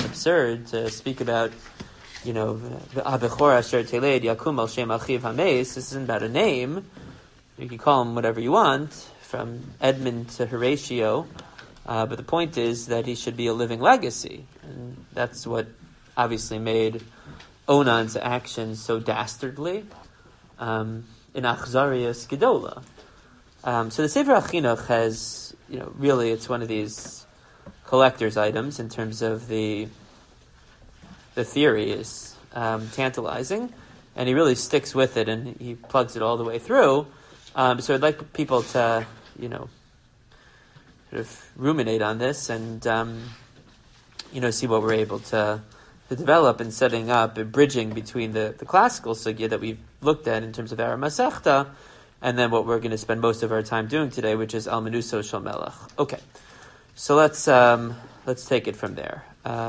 absurd to speak about, Abechor Asher Teled Yakum Al Shem Achiv Hameis. This isn't about a name. You can call him whatever you want, from Edmund to Horatio. But the point is that he should be a living legacy. And that's what obviously made Onan's actions so dastardly in Achzarias Gedola. So the Sefer HaChinuch has, really it's one of these collector's items in terms of the theory is tantalizing, and he really sticks with it, and he plugs it all the way through. So I'd like people to, sort of ruminate on this and, see what we're able to develop in setting up a bridging between the classical sugya that we've looked at in terms of Ara Masechta, and then what we're going to spend most of our time doing today, which is Al Menuso Shel Melech. Okay, so let's take it from there.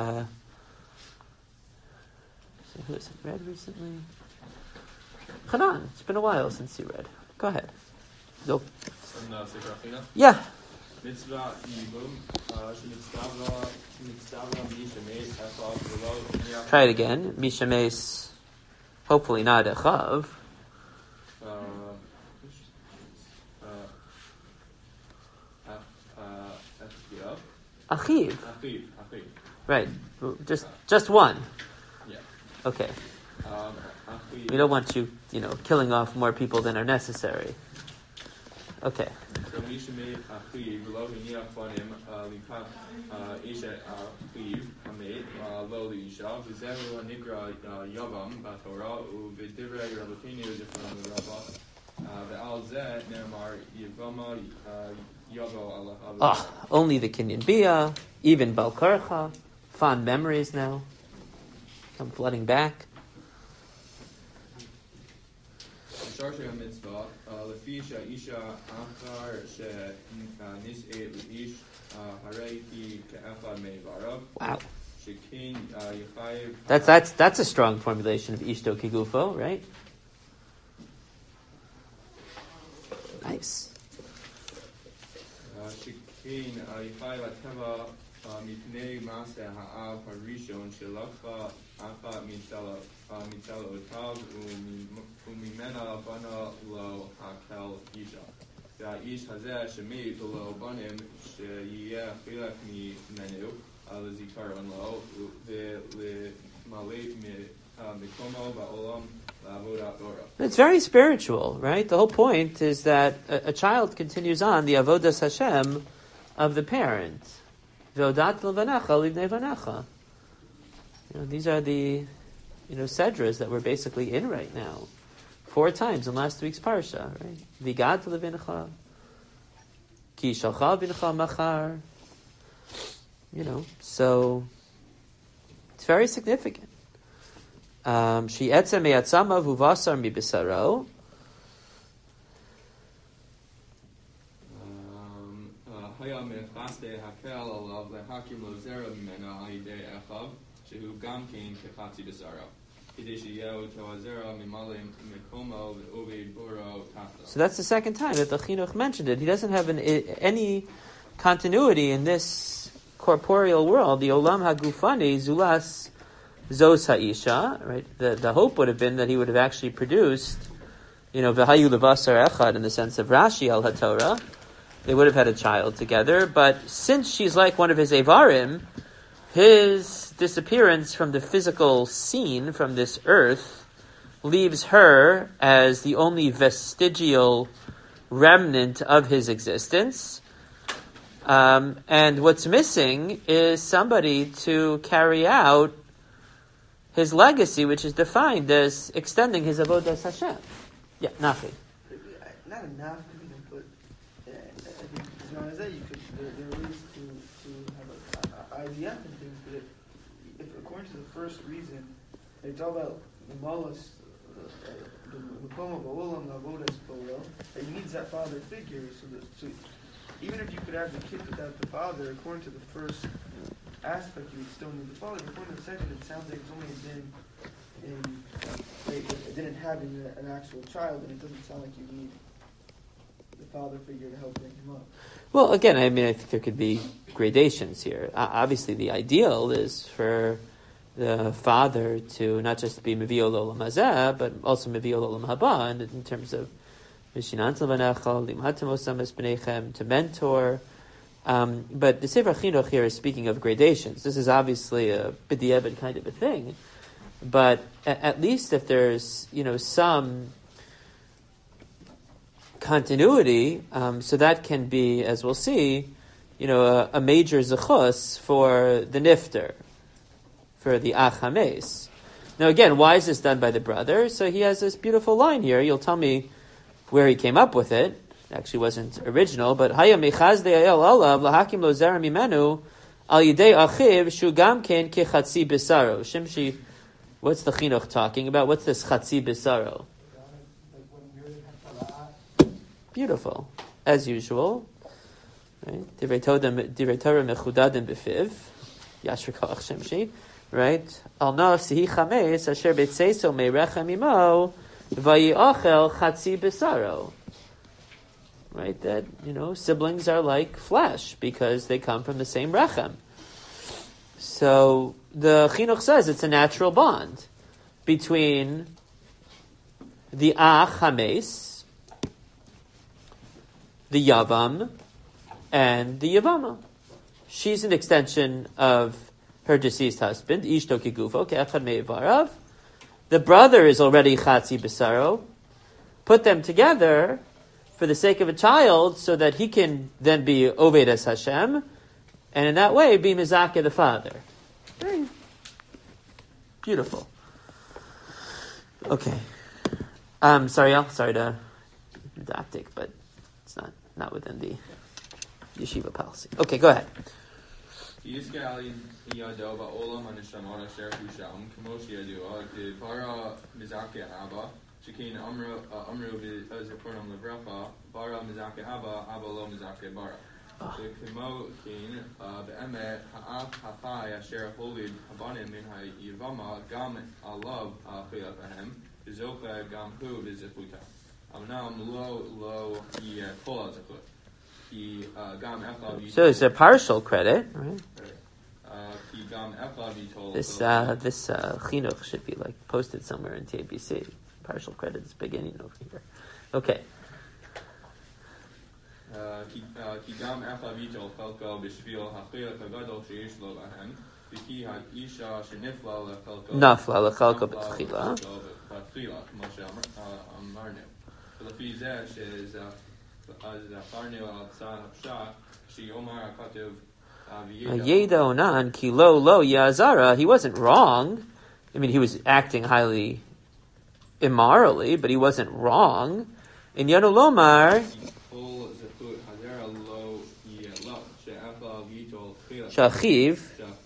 Who has read recently? Hanan. It's been a while since you read. Go ahead. Nope. Yeah. Try it again. Mishameis, hopefully not Echav. Achiv. Right. Just one. Yeah. Okay. We don't want you, killing off more people than are necessary. Okay. So Mishamei Achiv lo hiniach fanim likat isha Achiv hamed lo liisha v'zehu nikra yavam b'Torah u'v'divrei Rabbeinu zifron l'Rabba ve'al zeh ne'amar yivama yavo ala. Only the Kinyan Bia, even Balkarcha, fond memories now come flooding back. Sharshei mitzvah lefisha isha achar shenis'et leish harei ke'echad me'varav. Wow. Shekin yichayev. That's a strong formulation of ishto kigufo, right? Nice. Shekin yichayev ateva mipnei maseh ha'av harishon shelachcha achat mitzalo otav umimena bana lo hakel isha. Ve'aish hazeh shemeit lo banim sheyeh chilek mimenu lezikaron lo ve'lemaleit mikomo ba'olam la'avodat Torah. It's very spiritual, right? The whole point is that a child continues on the avodas Hashem of the parent. Ve'odat levanecha livnei vanecha. These are the, sedras that we're basically in right now. 4 times in last week's parsha, right? Vigat levincha, ki shalcha vincha machar. So it's very significant. She etzem me'atzama v'vasar mibisaro. Haya mechaste hakel alav lehakim lo zera mimena alidei echav shehu gam kein kechatzi besaro. So that's the second time that the Chinuch mentioned it. He doesn't have any continuity in this corporeal world. The Olam HaGufani Zulas Zos Ha'isha, right? The hope would have been that he would have actually produced, V'hayu Levasar Echad in the sense of Rashi al HaTorah. They would have had a child together, but since she's like one of his Evarim, his disappearance from the physical scene, from this earth, leaves her as the only vestigial remnant of his existence. And what's missing is somebody to carry out his legacy, which is defined as extending his avodas Hashem. Yeah, Nafi. Not enough, but I think as that you could there are ways to have an IDF and things, but if according to the first reason, it's all about the Malus, the Mukoma Ba'olam, the Avodas Ba'olam, that he needs that father figure. So even if you could have the kid without the father, according to the first aspect, you would still need the father. But according to the second, it sounds like it's only it didn't have an actual child, and it doesn't sound like you need the father figure to help bring him up. Well, again, I mean, I think there could be gradations here. Obviously, the ideal is for the father to not just be Mevi'ol Olam Hazeh, but also Mevi'ol Olam Haba, in terms of Mishinantel V'nechal, Limhatem Osam Es B'nechem, to mentor. But the Sefer Chinuch here is speaking of gradations. This is obviously a b'di'eved kind of a thing. But at least if there's, some continuity, so that can be, as we'll see, a major zechus for the nifter, for the ach hames. Now again, why is this done by the brother? So he has this beautiful line here. You'll tell me where he came up with it. It actually wasn't original, but Haya mechaz de'ayel alav lahakim lo zera mimenu al yidei achiv shugam ken kechatzi bisaro. Shimshi, what's the chinuch talking about? What's this chatzi bisaro? Beautiful, as usual. Right? Divrei Torah mechudadim b'fiv. Yashar koach Shimshi. Right? Al nafsihi chames asher betzeiso merechem imo vayiachel chatzi bisaro. Right? That, siblings are like flesh because they come from the same rechem. So the chinuch says it's a natural bond between the ach hames, the yavam, and the yavama. She's an extension of her deceased husband, ishto kigufo, ke'echad me'ivarav. The brother is already chatzi besaro. Put them together for the sake of a child so that he can then be oved as Hashem, and in that way be mizakeh the father. Very beautiful. Okay. Sorry to be didactic, but it's not within the yeshiva policy. Okay, go ahead. Shekin Amru Zipurnam Levracha, Bara Mizake Abba Lo Mizake Bara. The Kimo Kin, the Emet, Ha'af Hafai, Asher Holid, Habanim Min Yivama, Gam Alav Khilafahem, Vizoka Gam Hu Vizifuta. Amnam Lo Kola Ziput. Gam Echa. So it's a partial credit, right? Gam Echa. This chinuch should be posted somewhere in TABC. Partial credit is beginning over here. Okay. Kigam Echavitol Felko Bishvil Hachil Kagadol Sheish Lo Lahem. Viki Isha Shenifla Lefelko. Nafla Lechalko B'tchila. B'tchila, Moshe Amarnu. Lefi Zeh is Farnu Al Tzad Hapshat. She Omar Akatuv. Yeda Onan Ki Lo Yazara. He wasn't wrong. I mean, he was acting highly immorally, but he wasn't wrong. In Yanu Lomar, Shachiv,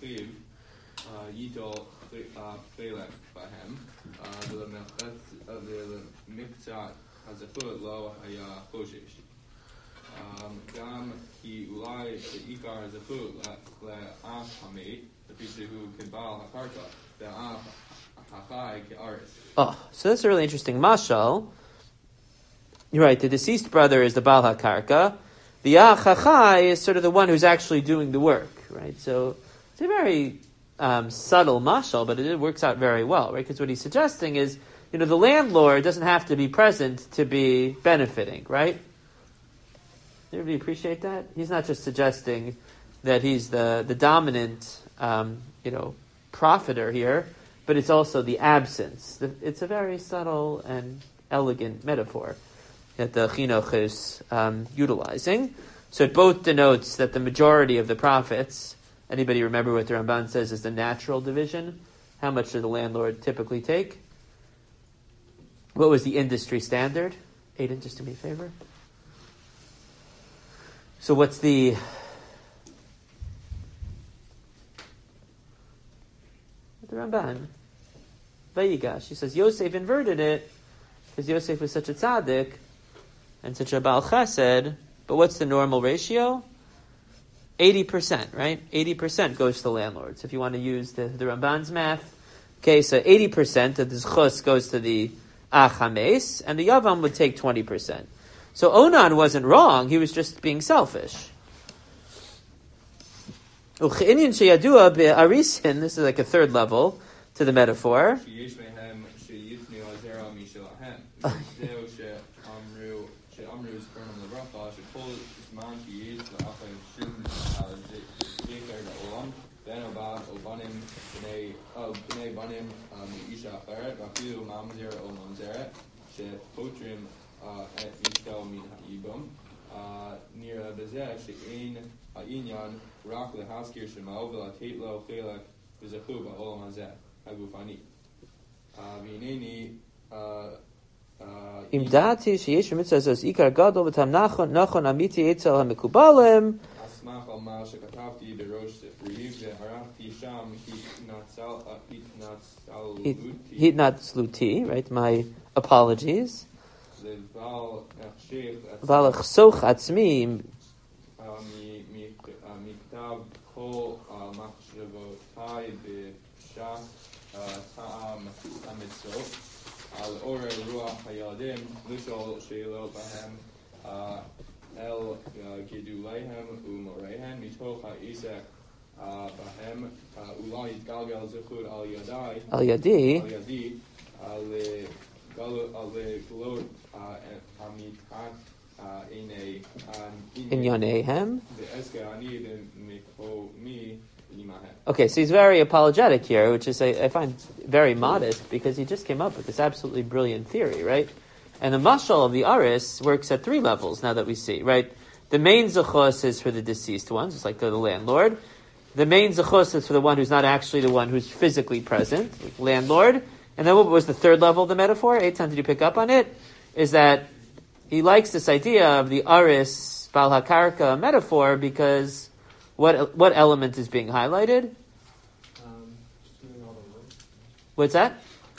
oh, so that's a really interesting mashal. You're right, the deceased brother is the Baal HaKarka. The Ach HaChai is sort of the one who's actually doing the work, right? So it's a very subtle mashal, but it works out very well, right? Because what he's suggesting is, the landlord doesn't have to be present to be benefiting, right? Everybody appreciate that? He's not just suggesting that he's the dominant, profiter here, but it's also the absence. It's a very subtle and elegant metaphor that the chinuch is utilizing. So it both denotes that the majority of the profits, anybody remember what the Ramban says is the natural division? How much does the landlord typically take? What was the industry standard? Aiden, just do me a favor. So what's the Ramban? Vayigash. He says Yosef inverted it because Yosef was such a tzaddik and such a Baal Chesed. But what's the normal ratio? 80%, right? 80% goes to the landlord. So if you want to use the Ramban's math, okay, so 80% of the zchus goes to the Achames, and the Yavam would take 20%. So Onan wasn't wrong, he was just being selfish. This is like a third level to the metaphor. Im dati sheyesh mitzvah zos ikar gadol v'tam nachon amiti etzel hamekubalem. Hitnatzluti, right? My apologies. Valach soch atzmi. Al yadi. Inyanehem. Okay, so he's very apologetic here, which is I find very modest, because he just came up with this absolutely brilliant theory, right? And the mashal of the aris works at 3 levels now that we see, right? The main zechus is for the deceased ones, it's like the landlord. The main zechus is for the one who's not actually the one who's physically present, like landlord. And then what was the third level of the metaphor? Eitan, did you pick up on it? Is that he likes this idea of the aris bal hakarka metaphor because what element is being highlighted? What's that?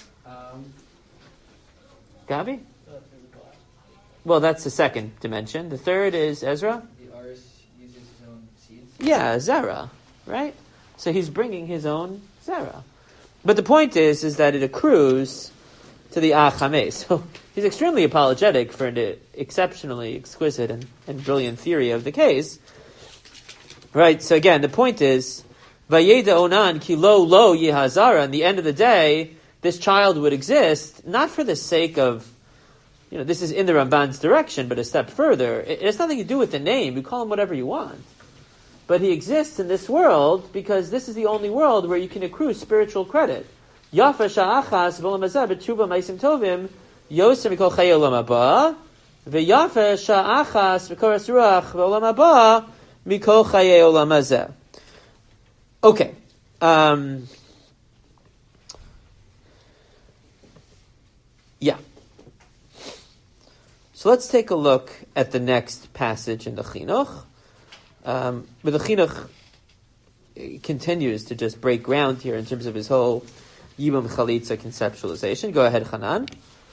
Gabi? Well, that's the second dimension. The third is Ezra? The aris uses his own seeds? Yeah, Zera, right? So he's bringing his own Zera. But the point is that it accrues to the Achame. So he's extremely apologetic for an exceptionally exquisite and brilliant theory of the case. Right, so again, the point is, Vayeda Onan ki lo yehazara, in the end of the day, this child would exist, not for the sake of, this is in the Ramban's direction, but a step further. It has nothing to do with the name. You call him whatever you want. But he exists in this world because this is the only world where you can accrue spiritual credit. Yafa sha'achas v'olam hazeh b'tshuva ma'isim tovim yoser mikol chayei olam haba v'yafa sha'achas v'koras ruach v'olam haba mikol chayei olam hazeh. Okay. Yeah. So let's take a look at the next passage in the Chinuch. But the Chinuch continues to just break ground here in terms of his whole Yibum Chalitza conceptualization. Go ahead, Hanan.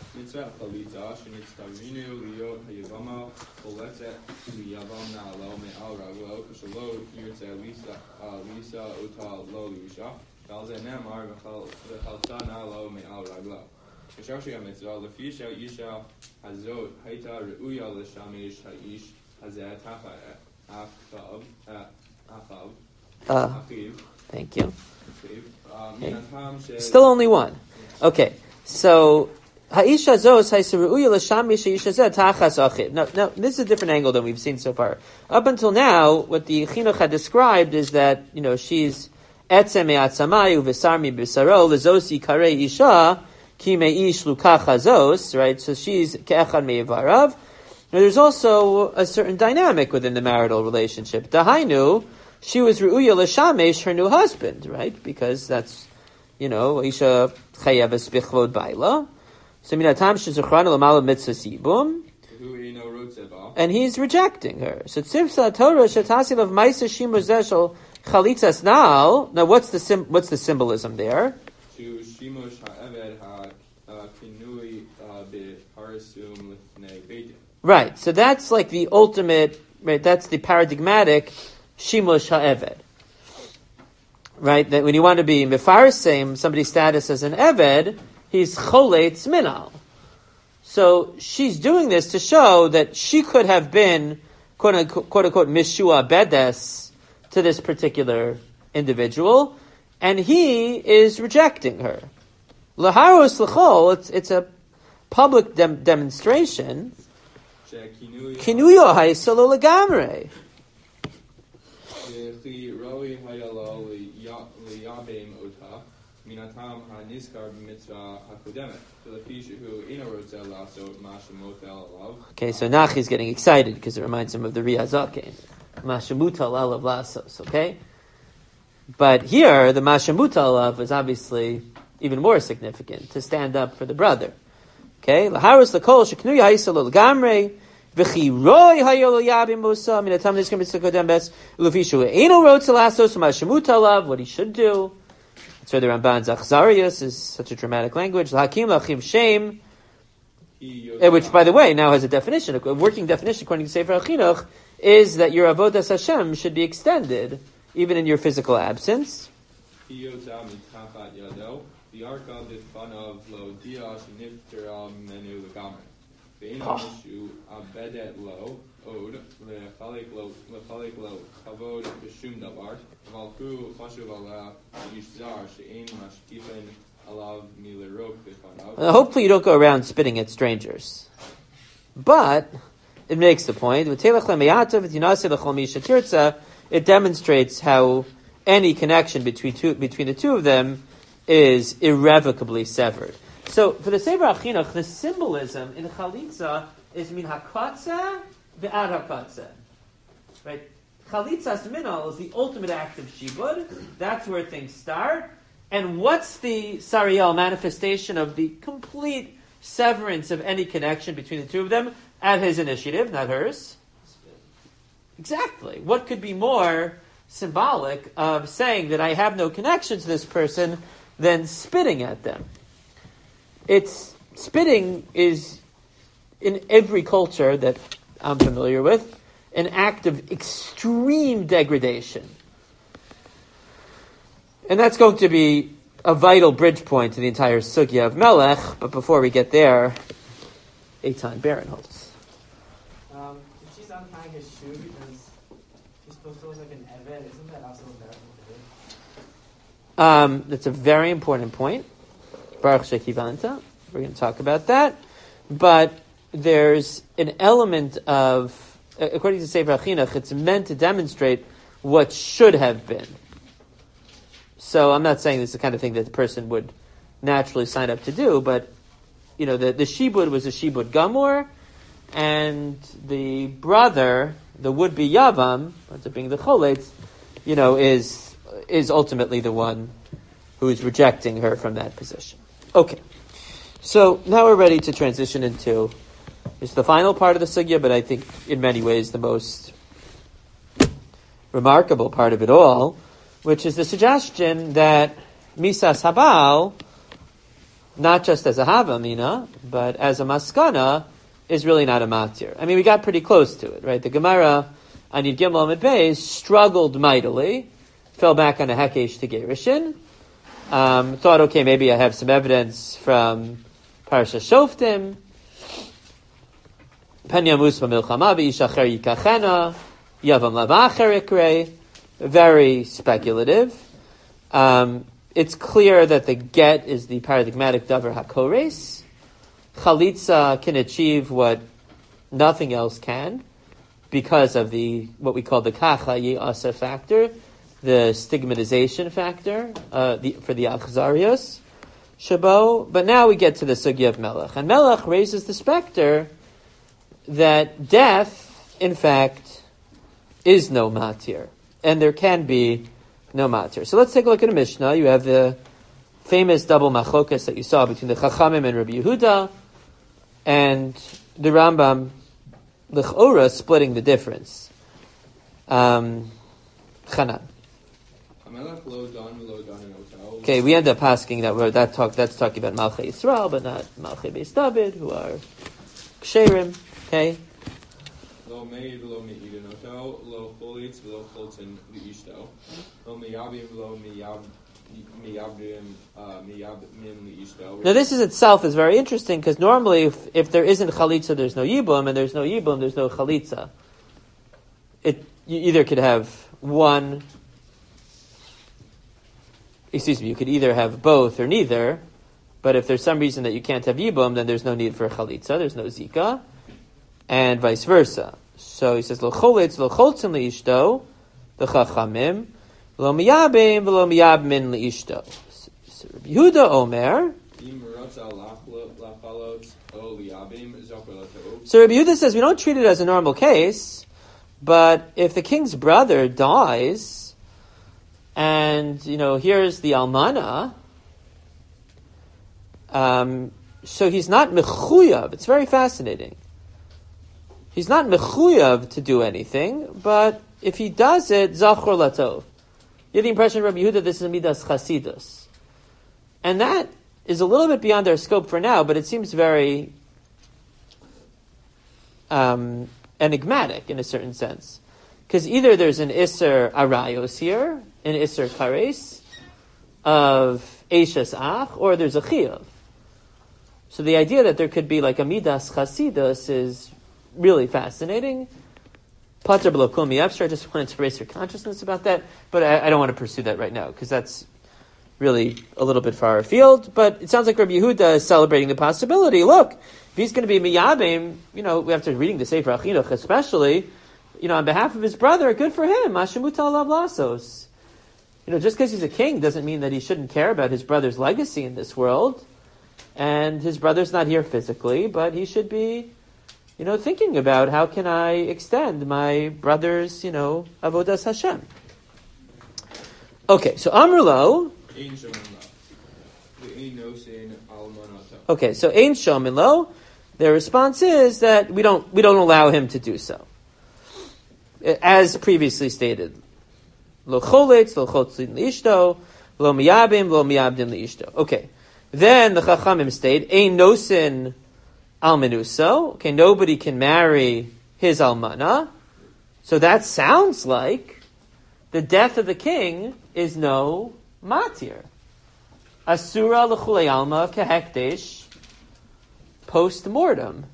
Thank you. Okay. Still only one. Okay, so Ha'isha zos ha'isiru'uya l'shamish ha'isha zeh tachas achiv. Now, this is a different angle than we've seen so far. Up until now, what the Chinuch had described is that, she's etzem me'atzamayu v'sar mi'b'saro l'zosi karei isha ki me'ish lukacha zos, right? So she's ke'echad me'ivarav. Now, there's also a certain dynamic within the marital relationship. Dahainu, she was ru'uya l'shamesh, her new husband, right? Because that's, isha chayeves bichvod baila. So minatam shezuchran l'mala mitzvah sibum, and he's rejecting her. So tzivsa Torah shetasiv of ma'isa shimur zeshel chalitzas nal. Now, what's the symbolism there? Right. So that's like the ultimate. Right. That's the paradigmatic shimush ha'eved. Right. That when you want to be mefarsim somebody's status as an eved, he's choletz minal. So she's doing this to show that she could have been, quote unquote, Mishua Bedes to this particular individual, and he is rejecting her. Laharos l'chol, it's a public demonstration. Kinuyo haisalo legamre. Okay, so Nachi's getting excited because it reminds him of the Riyazakin. Mashamutal alav lasos, okay? But here, the Mashamutal alav is obviously even more significant, to stand up for the brother. Okay? Laharus lakol sheknu yahisal legamre v'chi roi hayol yabim musa minatam niskim mitzakodem bes ulufishu eino wrote lasos Mashamutal alav, what he should do. That's why the Ramban's Achzarius is such a dramatic language. L'hakim l'achim shem, which, by the way, now has a definition. A working definition, according to Sefer HaChinuch, is that your avodas Hashem should be extended, even in your physical absence. Hopefully you don't go around spitting at strangers. But it makes the point. It demonstrates how any connection between the two of them is irrevocably severed. So for the Sefer HaChinuch, the symbolism in Chalitza is min hakatze ve'ad hakatze. Right? Chalitzas minal is the ultimate act of shibud. That's where things start. And what's the Sariel manifestation of the complete severance of any connection between the two of them at his initiative, not hers? Exactly. What could be more symbolic of saying that I have no connection to this person than spitting at them? Spitting is, in every culture that I'm familiar with, an act of extreme degradation. And that's going to be a vital bridge point to the entire sugya of Melech. But before we get there, Eitan Barinholtz. If she's untying his shoe because she's supposed to look like an Evet, isn't that also embarrassing? That's a very important point. Baruch Shekivanta. We're going to talk about that. But there's an element of, according to Sefer HaChinuch, it's meant to demonstrate what should have been. So I'm not saying this is the kind of thing that the person would naturally sign up to do, but, you know, the shibud was a shibud gamur, and the brother, the would-be yavam, ends up being the choletz, you know, is ultimately the one who is rejecting her from that position. Okay. So now we're ready to transition into, it's the final part of the sugya, but I think in many ways the most remarkable part of it all, which is the suggestion that Misas Habal, not just as a Havamina, but as a Maskana, is really not a Matir. I mean, we got pretty close to it, right? The Gemara, Anid Gimel Amid Beis, struggled mightily, fell back on a Hekesh to Gerishin, thought, okay, maybe I have some evidence from Parasha Shoftim, Penya Musma Milchama, V'ishacher Yikachena, Yavam Lavacher Ikrei, very speculative. It's clear that the get is the paradigmatic davar hakores. Chalitza can achieve what nothing else can because of the what we call the kacha yi'asa factor, the stigmatization factor for the achzarios shabo. But now we get to the sugya of Melech, and Melech raises the specter that death, in fact, is no matir. And there can be no matter. So let's take a look at a Mishnah. You have the famous double machokas that you saw between the Chachamim and Rabbi Yehuda, and the Rambam, l'chora, splitting the difference. Chanan. Okay, we end up asking that's talking about Malchei Yisrael, but not Malchei Beis David, who are ksherim. Okay. Lo meid lo meidenoto, lo cholitz lo choltzen liishto, lo miyabim lo Now, this is itself is very interesting because normally, if there isn't chalitza, there's no yibum, and there's no yibum, there's no chalitza. You either could have one. Excuse me, you could either have both or neither. But if there's some reason that you can't have yibum, then there's no need for chalitza. There's no zika, and vice versa. So he says lo cholitz lo choltzin leishto, the chachamim lo miyabim v'lo miyabmin leishto. Yehuda Omer. So Rabbi Yehuda says we don't treat it as a normal case, but if the king's brother dies, and here's the almana, so he's not mechuyav. It's very fascinating. He's not mechuyav to do anything, but if he does it, zachor latov. You have the impression, Rabbi Yehuda, this is midas chasidus. And that is a little bit beyond our scope for now, but it seems very enigmatic in a certain sense. Because either there's an Isser Arayos here, an Isser Kares, of Eishes Ach, or there's a Chiyuv. So the idea that there could be like a Midas Chasidus is really fascinating. Pater B'lo Kol Mi'efshar, I just wanted to raise your consciousness about that, but I don't want to pursue that right now, because that's really a little bit far afield. But it sounds like Rabbi Yehuda is celebrating the possibility. Look, if he's going to be miyabim, after reading the Sefer HaChinuch especially, on behalf of his brother, good for him. Hashemuta alav lasos. Just because he's a king doesn't mean that he shouldn't care about his brother's legacy in this world. And his brother's not here physically, but he should be, thinking about how can I extend my brother's, avodas Hashem. Okay, so Amrlo. Okay, so Ein Shomin Lo, their response is that we don't allow him to do so. As previously stated. Lo choletz, lo chotzin liishto, lo miyabim, lo miyabdim liishto. Okay. Then the Chachamim state, Ein nosin almenuso. Okay, nobody can marry his almana. So that sounds like the death of the king is no matir. Asura l'chulei alma kehekdesh post-mortem.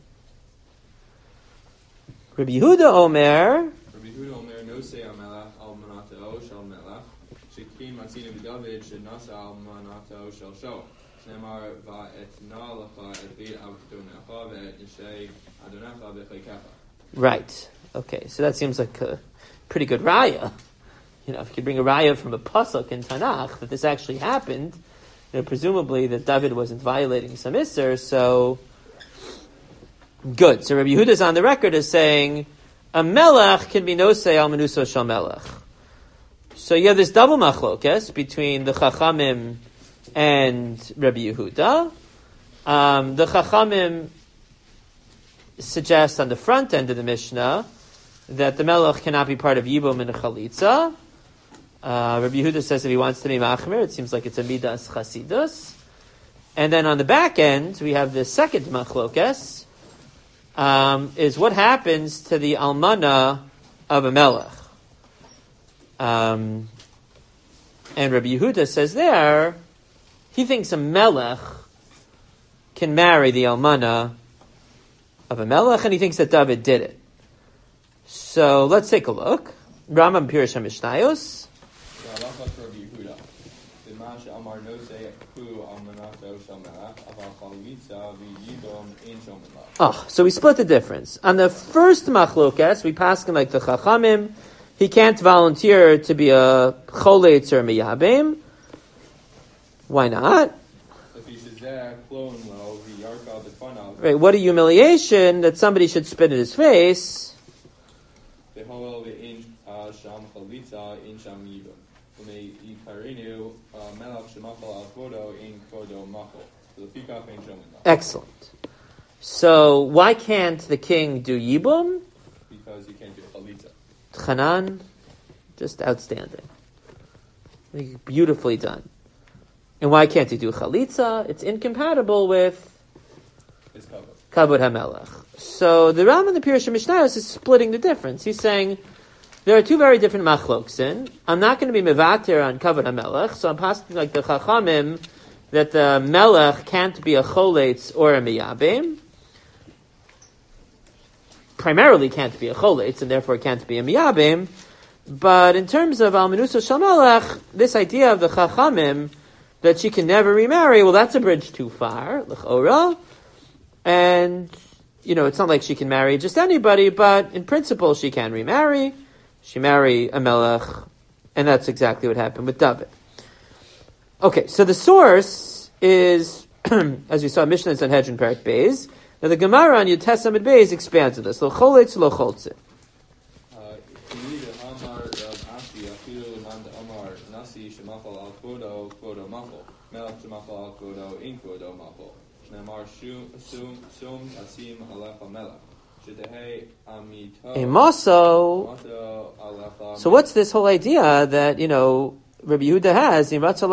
Rabbi Yehuda Omer. Rabbi Yehuda Omer no say amelach almanato shel melach shekim matzina b'David shenasa almanato shel shol shnemar va'etna lecha et beit avdonecha ve'et nishei adonecha v'chaykecha. Right. Okay. So that seems like a pretty good raya. If you could bring a raya from a pasuk in Tanakh that this actually happened, presumably that David wasn't violating some isser, so good. So Rabbi Yehuda is on the record as saying a melech can be nosei al menuso shel melech. So you have this double machlokes between the Chachamim and Rabbi Yehuda. The Chachamim suggest on the front end of the Mishnah that the melech cannot be part of Yibum and a Chalitza. Rabbi Yehuda says if he wants to be machmer, it seems like it's a midas chasidus. And then on the back end, we have the second machlokes, is what happens to the almana of a melech. And Rabbi Yehuda says there, he thinks a melech can marry the almana of a melech, and he thinks that David did it. So let's take a look. Rambam Pirush HaMishnayos. So we split the difference. On the first machlokas, we pass him like the Chachamim. He can't volunteer to be a choletz or miyabim. Why not? Right, what a humiliation that somebody should spit in his face. Excellent. So why can't the king do yibum? Because he can't do chalitza. Chanan, just outstanding. Beautifully done. And why can't he do chalitza? It's incompatible with his kavod. Kavod HaMelech. So the Rambam in the Pirush HaMishnayos is splitting the difference. He's saying there are two very different machloksin. I'm not going to be mevater on kavod hamelech, so I'm passing like the chachamim that the melech can't be a choletz or a miyabim. Primarily can't be a choletz, and therefore can't be a miyabim. But in terms of al menusa shel melech, this idea of the chachamim that she can never remarry, well, that's a bridge too far, l'chora. And, it's not like she can marry just anybody, but in principle she can remarry. She marry a melech, and that's exactly what happened with David. Okay, so the source is, as we saw, Mishnah and Sanhedrin Perek Beis. Now the Gemara on Yud Tes Amud Beis expands on this. Lo choletz, lo choltze. So what's this whole idea that, Rabbi Yehuda has,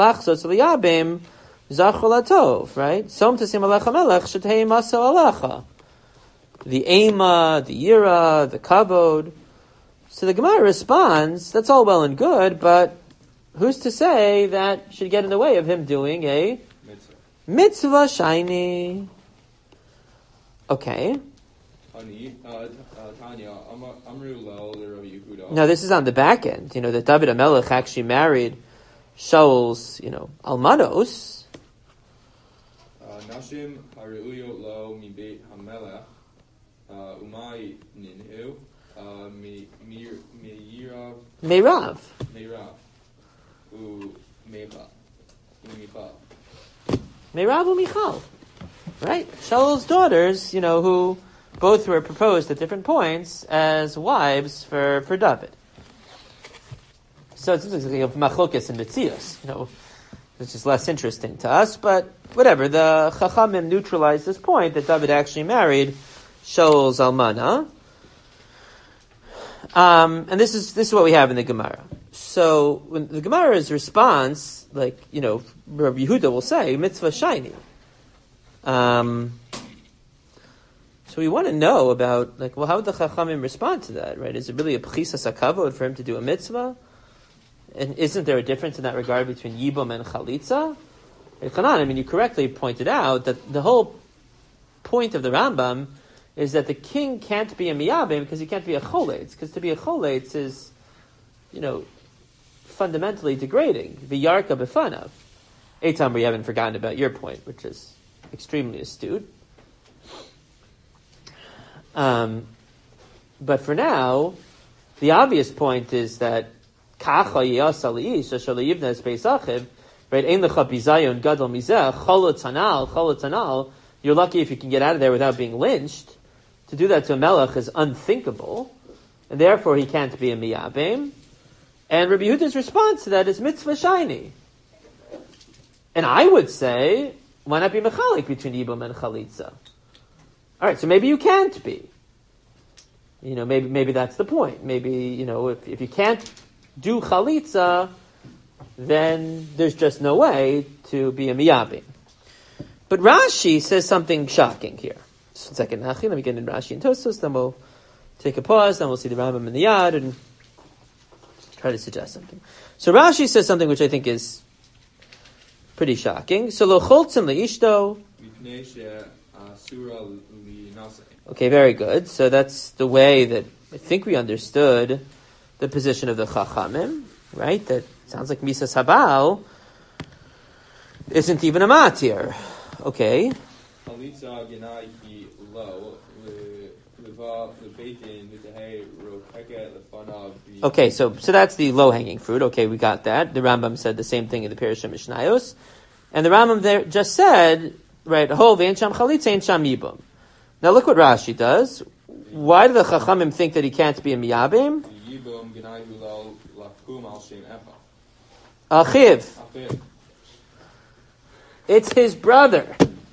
right? Som tasim alecha melech, shetei maso alecha. The ema, the yira, the kavod. So the Gemara responds, that's all well and good, but who's to say that should get in the way of him doing a mitzvah shiny? Okay. Now this is on the back end, that David HaMelech actually married Shaul's, almanos. Nashim hareuyot lo mibeit hamelech umay ninhu Meirav u'Michal. Right? Shaul's daughters, who both were proposed at different points as wives for David. So it seems like a machlokas and mitzias, which is less interesting to us, but whatever. The Chachamim neutralized this point that David actually married Shaul's almana. And this is what we have in the Gemara. So when the Gemara's response, Rabbi Yehuda will say, mitzvah shiny. So we want to know about, how would the Chachamim respond to that, right? Is it really a p'chisas hakavod for him to do a mitzvah? And isn't there a difference in that regard between yibum and chalitza? You correctly pointed out that the whole point of the Rambam is that the king can't be a miyabim because he can't be a choletz. Because to be a choletz is, fundamentally degrading. V'yarka b'fanav. Eitam, we haven't forgotten about your point, which is extremely astute. But for now, the obvious point is that kacha yiyasa li'ish asher le'yivna es beis achiv, right? Ein lecha bizayon gadol mizeh cholot tanal. You're lucky if you can get out of there without being lynched. To do that to a melech is unthinkable, and therefore he can't be a miyabim. And Rabbi Yehuda's response to that is mitzvah shiny. And I would say, why not be mechalik between yibum and chalitza? All right, so maybe you can't be. Maybe that's the point. Maybe, if you can't do chalitza, then there's just no way to be a miyabim. But Rashi says something shocking here. Just 1 second, Nachi. Let me get in Rashi and Tosfos, then we'll take a pause, then we'll see the Rambam in the Yad and try to suggest something. So Rashi says something which I think is pretty shocking. So lo choltzim leishto. Okay, very good. So that's the way that I think we understood the position of the Chachamim, right? That sounds like Misas Habal isn't even a matir. Okay. Okay, so that's the low-hanging fruit. Okay, we got that. The Rambam said the same thing in the Perush Mishnayos. And the Rambam there just said, right, Hov ein sham chalitza ein sham yibum. Now look what Rashi does. Why do the Chachamim think that he can't be a miyabim? Achiv. It's his brother.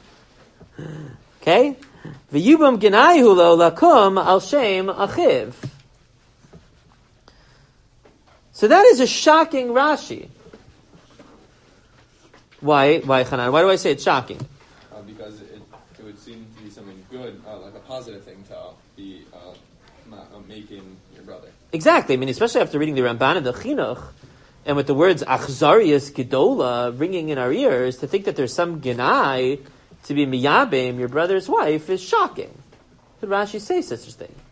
Okay? V'yibum genayhu lo lakum al shem achiv. So that is a shocking Rashi. Why, Hanan? Why do I say it's shocking? Because it would seem to be something good, like a positive thing to be making your brother. Exactly. I mean, especially after reading the Ramban and the Chinuch, and with the words Achzarius Gedola ringing in our ears, to think that there's some Genai to be Miyabim, your brother's wife, is shocking. Could Rashi say such a thing?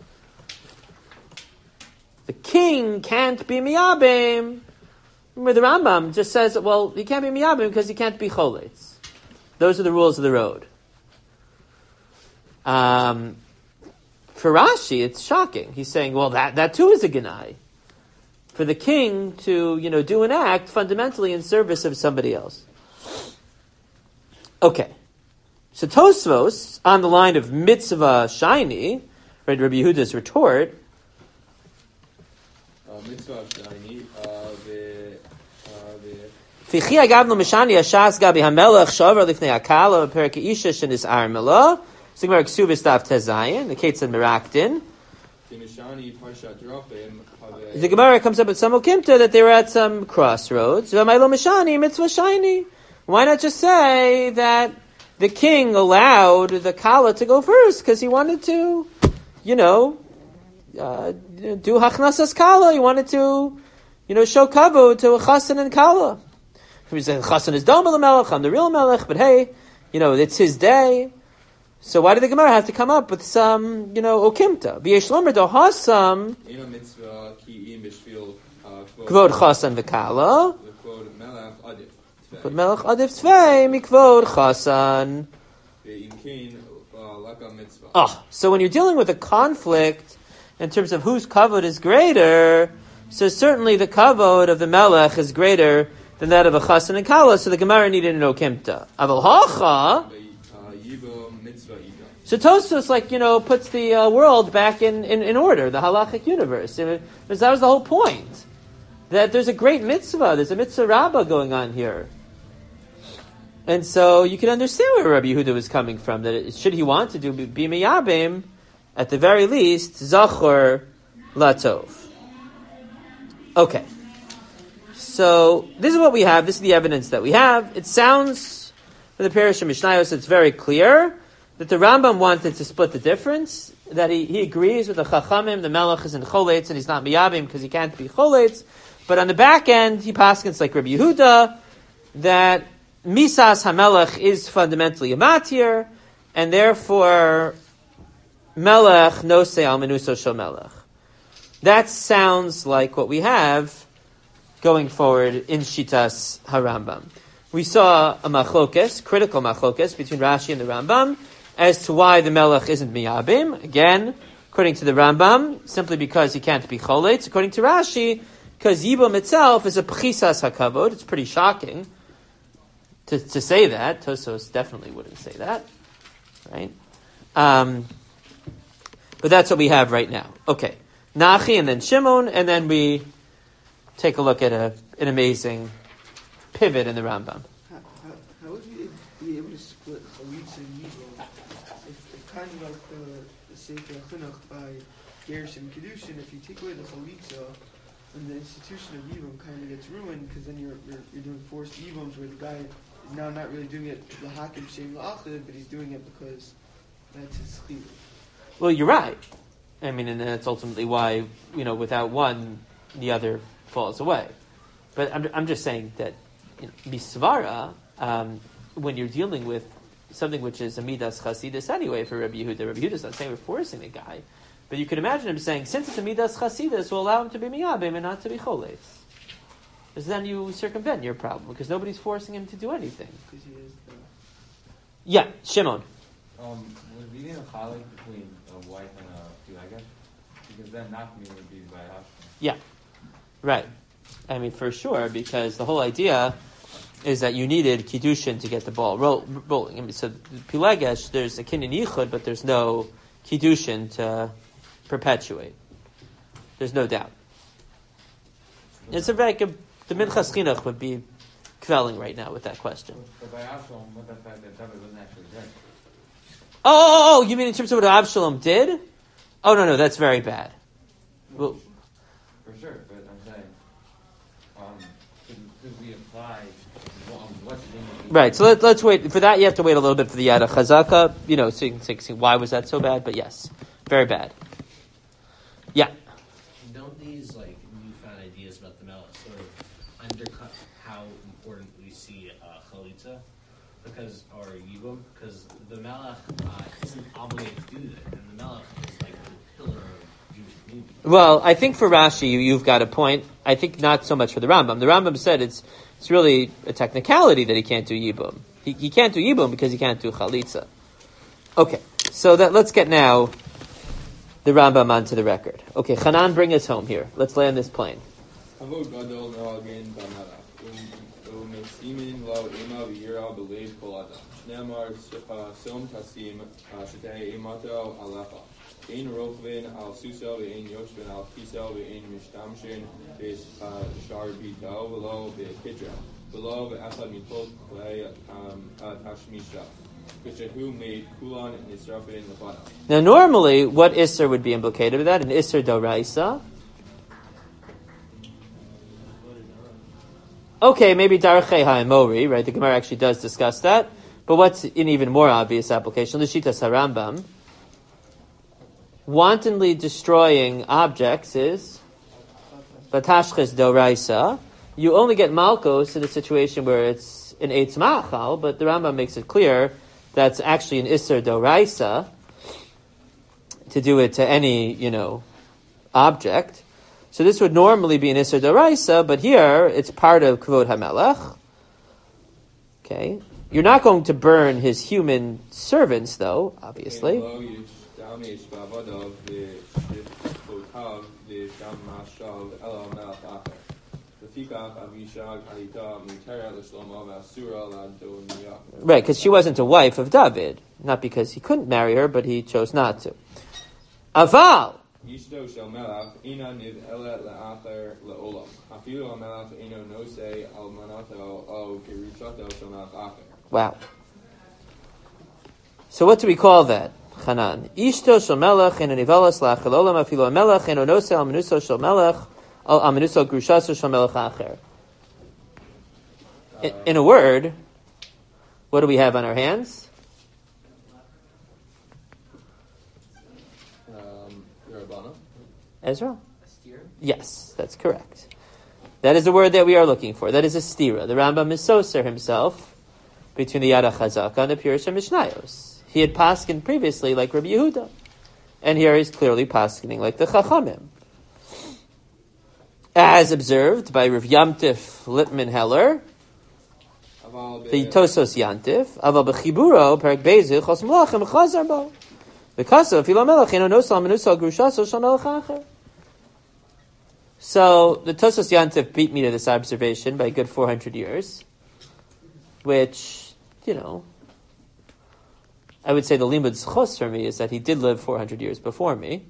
The king can't be Miyabim. Remember, the Rambam just says, well, he can't be Miyabim because he can't be Choletz. Those are the rules of the road. For Rashi, it's shocking. He's saying, well, that too is a Genai. For the king to, do an act fundamentally in service of somebody else. Okay. So Tosfos, on the line of mitzvah shiny, right, Rabbi Yehuda's retort. Mitzvah shiny, Fichi agavno mishani ashas gabi hamelach shavar lifnei akala perik isha shenis armela. Sigmar ksuvis daf tezayin. The Ketzad Merakdin. The Gemara comes up with some okimta that they were at some crossroads. Why not just say that the king allowed the kala to go first because he wanted to, do hachnasas kala. He wanted to, show kavod to a chassan and kala. He said chassan is dom melech, I'm the real melech, but hey, it's his day. So why did the Gemara have to come up with some, okimta? V'yeshlomer do hasam kvod chasan v'kala kvod melech adif tvei mikvod chasan. So when you're dealing with a conflict in terms of whose kavod is greater, so certainly the kavod of the melech is greater than that of a chasan and kala. So the Gemara needed an okimta. Aval hacha. So Tosfos, puts the world back in order, the halachic universe. Because that was the whole point. That there's a great mitzvah, there's a mitzvah rabbah going on here. And so you can understand where Rabbi Yehuda was coming from, that should he want to be miyabim, at the very least, zachor latov. Okay. So this is what we have, this is the evidence that we have. It sounds, from the Parish of Mishnayos, it's very clear that the Rambam wanted to split the difference, that he agrees with the Chachamim, the Melech is in Choletz, and he's not Miyabim because he can't be Choletz, but on the back end, he paskins like Rabbi Yehuda, that Misas HaMelech is fundamentally a matir, and therefore, Melech nosei al menuso shel Melech. That sounds like what we have going forward in Shitas HaRambam. We saw a machlokes, critical machlokes, between Rashi and the Rambam, as to why the Melech isn't Miyabim. Again, according to the Rambam, simply because he can't be Choletz. According to Rashi, because Yibum itself is a Pchisas HaKavod. It's pretty shocking to say that. Tosfos definitely wouldn't say that. Right? But that's what we have right now. Okay. Nachi and then Shimon, and then we take a look at an amazing pivot in the Rambam. How would you be able to split Chalitza and Yibum? If kind of like the Sefer Chinuch by Gersh and Kedushin, if you take away the Chalitza, then the institution of Yibum kind of gets ruined, because then you're doing forced Yibums where the guy is now not really doing it l'hakim shem l'achid, but he's doing it because that's his chiyuv. Well, you're right. I mean, and that's ultimately why, without one, the other falls away. But I'm just saying that, Misvara, when you're dealing with something which is a midas chasidus anyway for Rabbi Yehuda's not saying we're forcing the guy, but you can imagine him saying, since it's a midas chasidus, we'll allow him to be miyabim and not to be choletz. Because then you circumvent your problem, because nobody's forcing him to do anything. Because he is the... Yeah, Shimon. Was reading a chalik between a wife and a pilaga? Because then Nachmi would be by option. Yeah, right. I mean, for sure, because the whole idea is that you needed Kiddushin to get the ball rolling. I mean, so Pilegesh, there's a Kinyan Yichud, but there's no Kiddushin to perpetuate. There's no doubt. It's a very good, the Minchas Chinuch would be quelling right now with that question. But by Absalom, what the fact that David wasn't actually dead? Oh, you mean in terms of what Absalom did? Oh, no, that's very bad. Well, for sure, but I'm saying, could we apply what's the name? Right, so let's wait. For that, you have to wait a little bit for the Yad HaChazaka, so you can see why was that so bad, but yes, very bad. Yeah. Don't these newfound ideas about the Melech sort of undercut how important we see Chalitza, or Yibum, because the Melech isn't obligated to do that, and the Melech is the pillar of Jewish community. Well, I think for Rashi, you've got a point. I think not so much for the Rambam. The Rambam said it's really a technicality that he can't do Yibum. He can't do Yibum because he can't do Chalitza. Okay, so let's get now the Rambam onto the record. Okay, Hanan, bring us home here. Let's land this plane. Ein Rokvin al Suso, ein Yoshvin al Kiso, ein Mishtamshin, Sharbito, below the Kidra, below the Asad Mikol Clay Tashmisha, who made Kulan and Israfin in the bottom. Now, normally, what Isser would be implicated with that? An Isser Doraisa. Okay, maybe Darachei HaEmori, right? The Gemara actually does discuss that. But what's an even more obvious application? L'Shitas HaRambam. Wantonly destroying objects is Batashches Doraisa. You only get Malkos in a situation where it's an Eitz Machal, but the Rambam makes it clear that's actually an Isser Doraisa to do it to any, object. So this would normally be an Isser Doraisa, but here it's part of Kvod HaMelech. Okay. You're not going to burn his human servants, though, obviously. Right, because she wasn't a wife of David. Not because he couldn't marry her, but he chose not to. Aval! Wow. So what do we call that? Hanan. Ishto shel melech en anivelas la'achel olam afilo melech en onose al menuso shel melech al menuso grushaso shel melech acher. In a word, what do we have on our hands? Ezra? Yes, that's correct. That is the word that we are looking for. That is a stira. The Rambam is soser himself between the Yad HaChazaka and the Pirush HaMishnayos. He had paskin previously like Rabbi Yehuda. And here he's clearly paskening like the Chachamim. As observed by Rav Yamtif Lippman Heller, the Tosos Yantif, Aval Bechiburo, Perek Bezu, Chos Melachim, Chazar Bo. The Kaso, Filo Melach, Eno Nosal, Menusal, Grushaso, Shal Melech Acher. So, the Tosos Yantif beat me to this observation by a good 400 years, which, I would say the limud zchos for me is that he did live 400 years before me.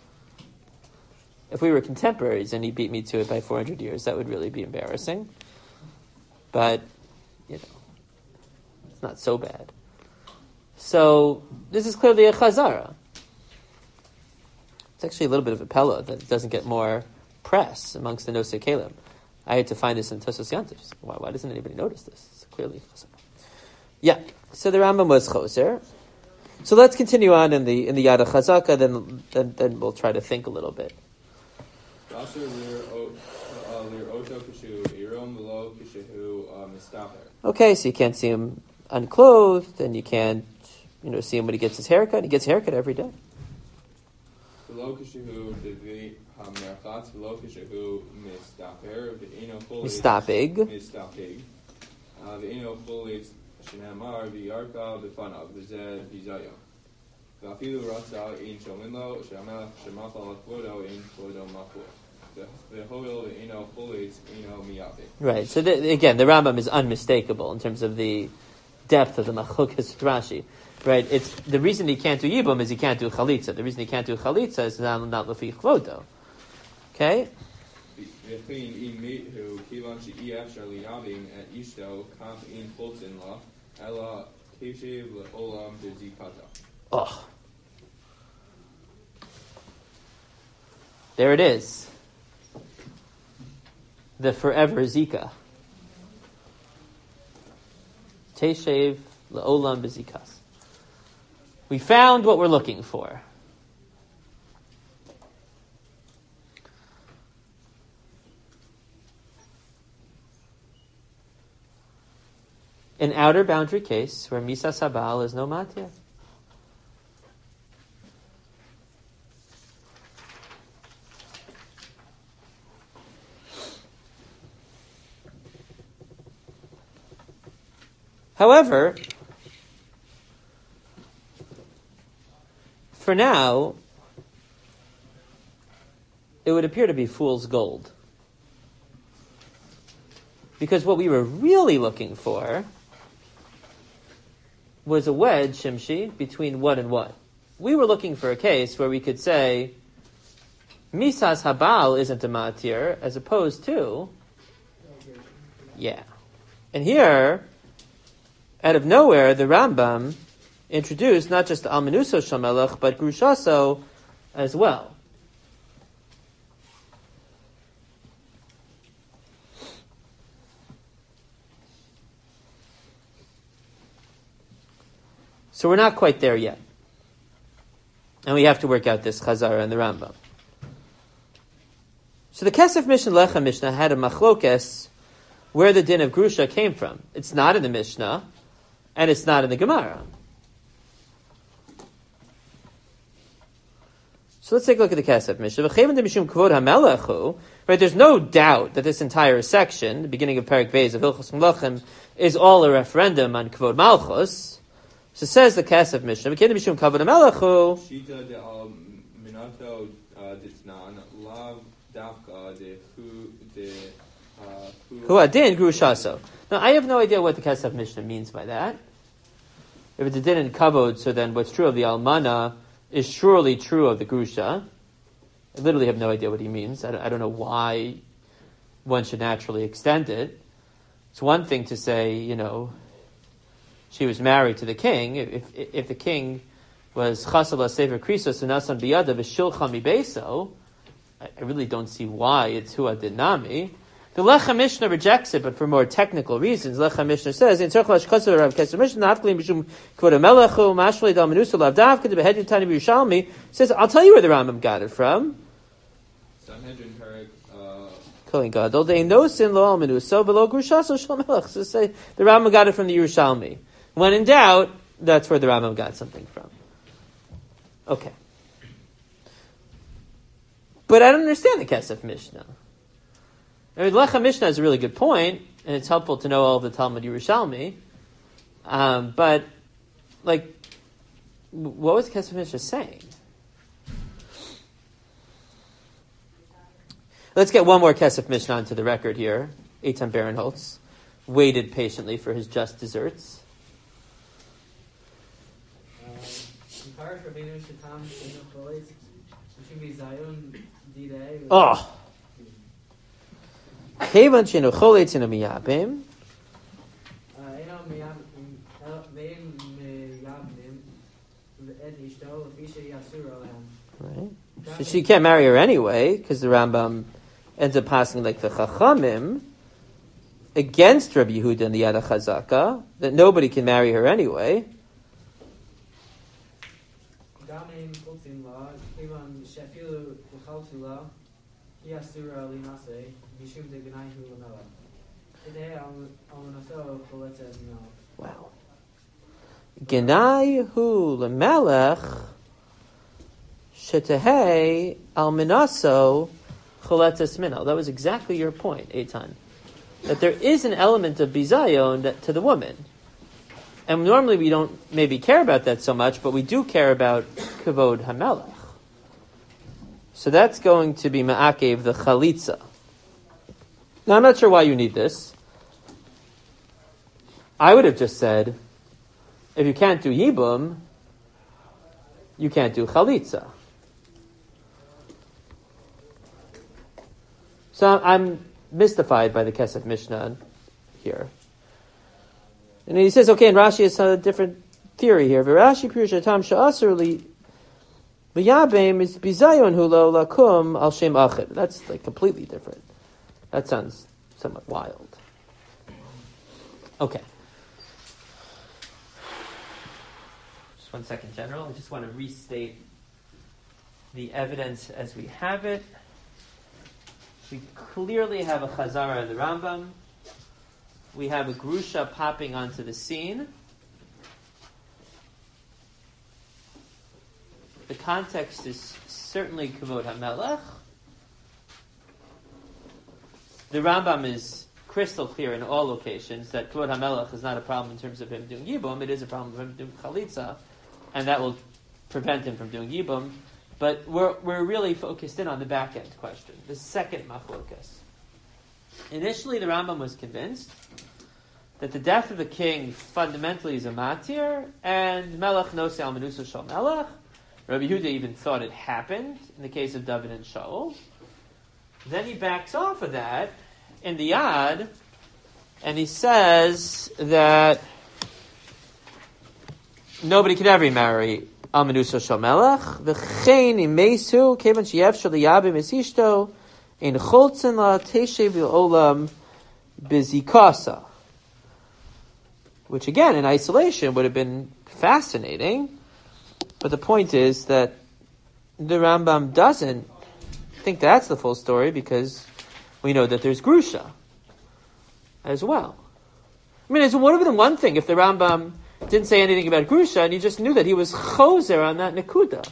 If we were contemporaries and he beat me to it by 400 years, that would really be embarrassing. But, it's not so bad. So, this is clearly a chazara. It's actually a little bit of a pella that it doesn't get more press amongst the Nosei Kalim. I had to find this in Tosos Yantif. Why doesn't anybody notice this? It's clearly chazara. Yeah, so the Rambam was choser. So let's continue on in the Yad HaChazaka, then we'll try to think a little bit. Okay, so you can't see him unclothed, and you can't, see him when he gets his haircut. He gets a haircut every day. Mistapig. שנאמר וירקה בפניו, וזה ביזיון. ואפילו רצה אין שומעים לו, שהמלך שמח על כבודו אין כבודו מחור. והואיל ואינו חולץ, אינו מייבא. Right, so again, the Rambam is unmistakable in terms of the depth of the Machlokes Rashi. Right, it's the reason he can't do Yibum is he can't do Chalitza. The reason he can't do Chalitza is not Lefi Chvodo. Okay? וכן אם מת הוא כיוון שאי אפשר ליאבים את אשתו, כך אין חולצן לה, אלא כשב לעולם בזיקתה. Oh. There it is. The forever Zika. Teshev la'olam b'zikas. We found what we're looking for. an outer boundary case where Misas Habal is no matir. However, for now, it would appear to be fool's gold. Because what we were really looking for was a wedge, Shimshi, between what and what. We were looking for a case where we could say, Misas Habal isn't a matir, as opposed to, yeah. And here, out of nowhere, the Rambam introduced not just Almanuso Shamelech, but Grushaso as well. So we're not quite there yet. And we have to work out this Chazara and the Rambam. So the Kesef Mishnah Lecha Mishnah had a machlokes where the din of Grusha came from. It's not in the Mishnah, and it's not in the Gemara. So let's take a look at the Kesef Mishnah. Right, there's no doubt that this entire section, the beginning of Perek Beis of Hilchos Melachim, is all a referendum on Kavod Malchus. So says the Kesef Mishnah, Shita de al minato ditnan lav davka de Hu adin grushaso. Now I have no idea what the Kesef Mishnah means by that. If it's a din in kavod, so then what's true of the almana is surely true of the grusha. I literally have no idea what he means. I don't know why one should naturally extend it. It's one thing to say, she was married to the king. If the king was chasala sefer krisos and nasan biyada v'shilcha mibeso, I really don't see why it's hu adinami. The Lecha Mishnah rejects it, but for more technical reasons. Lecha Mishnah says, "In Tzarchalash Kasav Rav Kesef Mishnah Nafkli Mishum Kvod Melechu Mashlei Dal Menusa Lav Davka De Behed Tani Yerushalmi." Says, "I'll tell you where the Rambam got it from." Sanhedrin Perek. Kohen Gadol They no sin lo al Menusa below Grushaso Shal Melech. So say the Rambam got it from the Yerushalmi. When in doubt, that's where the Rambam got something from. Okay, but I don't understand the Kesef Mishnah. Lecha Mishnah is a really good point, and it's helpful to know all of the Talmud Yerushalmi. But, what was the Kesef Mishnah saying? Let's get one more Kesef Mishnah onto the record here. Eitan Barinholtz waited patiently for his just desserts. Oh! Kevan shenu choletz in a miyabim. Right. So she can't marry her anyway, because the Rambam ends up passing like the Chachamim against Rabbi Yehuda and the Yad HaChazaka, that nobody can marry her anyway. Wow. Genai hu lemelech shetehei al minaso choletes minal. That was exactly your point, Eitan. That there is an element of bizayon to the woman. And normally we don't maybe care about that so much, but we do care about kavod hamelech. So that's going to be ma'akev, the chalitza. Now I'm not sure why you need this. I would have just said, if you can't do yibum, you can't do chalitza. So I'm mystified by the Kesef Mishnah here. And he says, okay, and Rashi has a different theory here. V'Rashi Pirusha Tam Sha'asur L'Yabem is Bizayon Hulo Lakum Al Shem Achid. That's completely different. That sounds somewhat wild. Okay. Just 1 second, General. I just want to restate the evidence as we have it. We clearly have a Chazara in the Rambam. we have a grusha popping onto the scene. The context is certainly Kavod HaMelech. The Rambam is crystal clear in all locations that Kavod HaMelech is not a problem in terms of him doing Yibum. It is a problem of him doing Chalitza, and that will prevent him from doing Yibum. But we're really focused in on the back end question, the second machlokas. Initially, the Rambam was convinced that the death of the king fundamentally is a matir, and Melech Nosei al Menusa Shal Melech. Rabbi Yehuda even thought it happened in the case of David and Shaul. Then he backs off of that in the Yad, and he says that nobody could ever marry al Menusa Shal Melech. V'chein imesu kevan sheyefshel liyabim esishto ein choltzen la teshe v'olam bizikasa. Which again, in isolation, would have been fascinating. But the point is that the Rambam doesn't think that's the full story because we know that there's Grusha as well. I mean, it would have been one thing if the Rambam didn't say anything about Grusha and he just knew that he was choser on that Nekuda.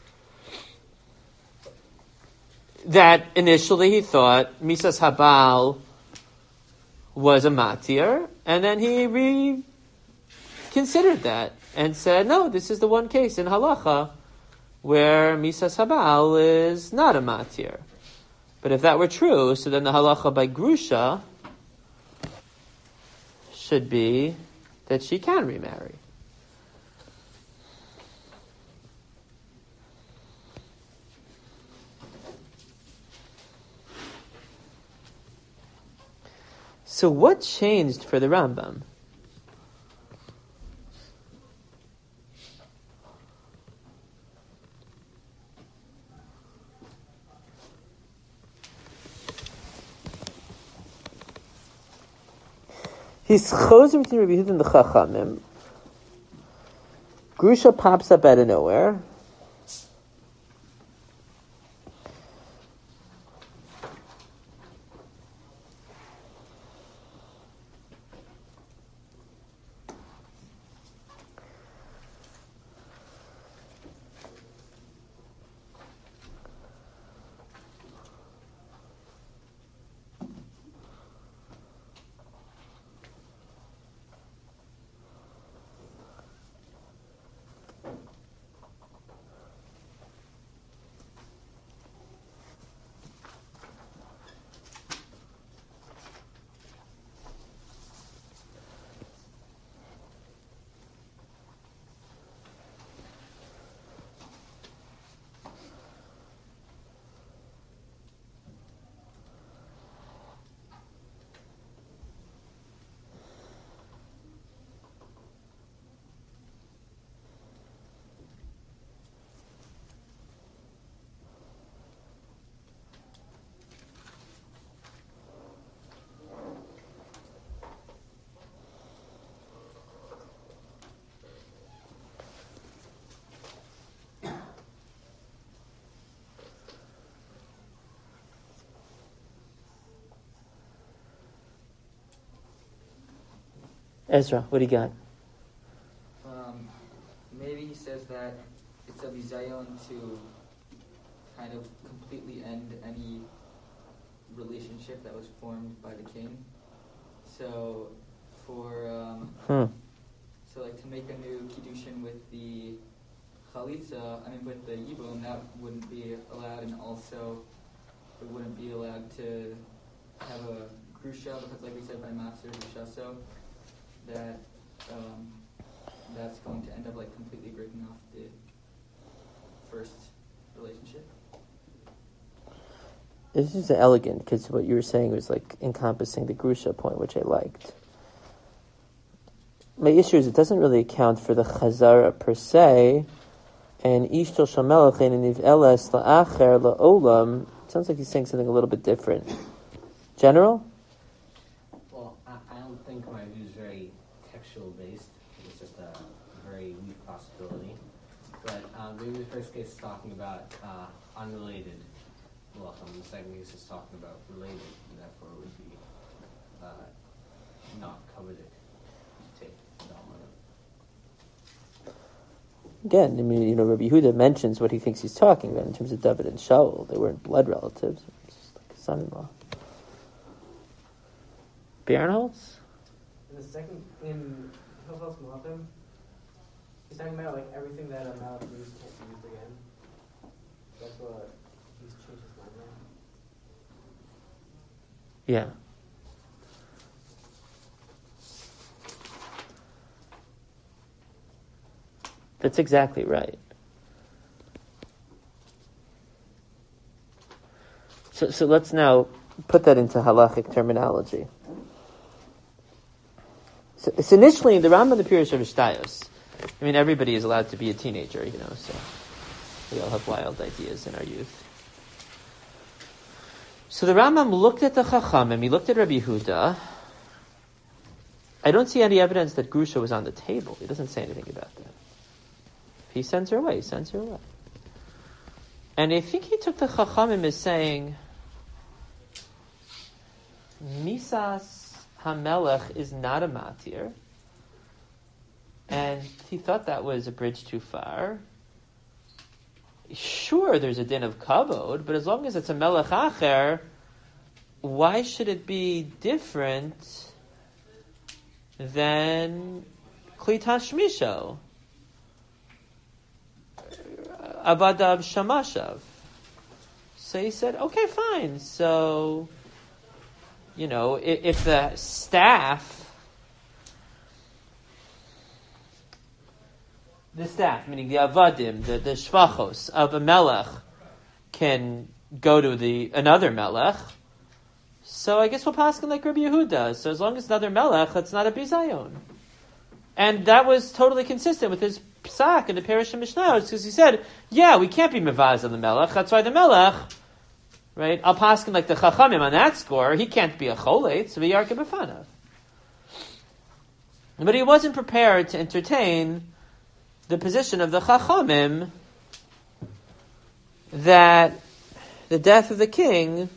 That initially he thought Misas Habal was a matir, and then he reconsidered that and said, no, this is the one case in halacha where Misas Habal is not a matir. But if that were true, so then the halacha by Grusha should be that she can remarry. So what changed for the Rambam? He's chosen between Rabbi Yehuda and the Chachamim. Grusha pops up out of nowhere. Ezra, what do you got? Maybe he says that it's a bizayon to kind of completely end any relationship that was formed by the king. So so like to make a new kiddushin with the chalitza, with the yibum, that wouldn't be allowed, and also it wouldn't be allowed to have a grusha because, like we said, by Matzir Rishaso, that that's going to end up like completely breaking off the first relationship. This is elegant because what you were saying was like encompassing the grusha point, which I liked. My issue is it doesn't really account for the chazara per se, and ishto shamelach and niv eles la'acher la'olam. It sounds like he's saying something a little bit different. General? Well, I don't think my view is very textual based. It's just a very weak possibility. But maybe the first case is talking about unrelated. Well, the second case is talking about related, and therefore it would be not coveted take the almana. Again, I mean, Rabbi Yehuda mentions what he thinks he's talking about in terms of David and Shaul. They weren't blood relatives. It was just like a son-in-law. Bernholz? In the second, in Hilchos Malachim, he's talking about like everything that a Malach used can't be used again. That's what he's changed his mind now. Yeah. That's exactly right. So let's now put that into halachic terminology. So initially, in the Rambam, the Pirush of Shtayos, I mean, everybody is allowed to be a teenager, so we all have wild ideas in our youth. So the Rambam looked at the Chachamim, he looked at Rabbi Yehuda. I don't see any evidence that Grusha was on the table. He doesn't say anything about that. If he sends her away, he sends her away. And I think he took the Chachamim as saying, Misas HaMelech is not a matir, and he thought that was a bridge too far. Sure, there's a din of kavod, but as long as it's a melech acher, why should it be different than kli tashmisho, avadav shamashav? So he said, okay, fine. So, if the staff, meaning the avadim, the shvachos of a melech, can go to another melech, so I guess we'll pass like Rabbi Yehuda. So as long as another melech, it's not a bizayon. And that was totally consistent with his psak in the Parish of Mishnah, because he said, yeah, we can't be mevaz on the melech. That's why the melech, right? I'll pass like the chachamim on that score. He can't be a cholet, so v'yarke b'fanav. But he wasn't prepared to entertain the position of the chachamim that the death of the king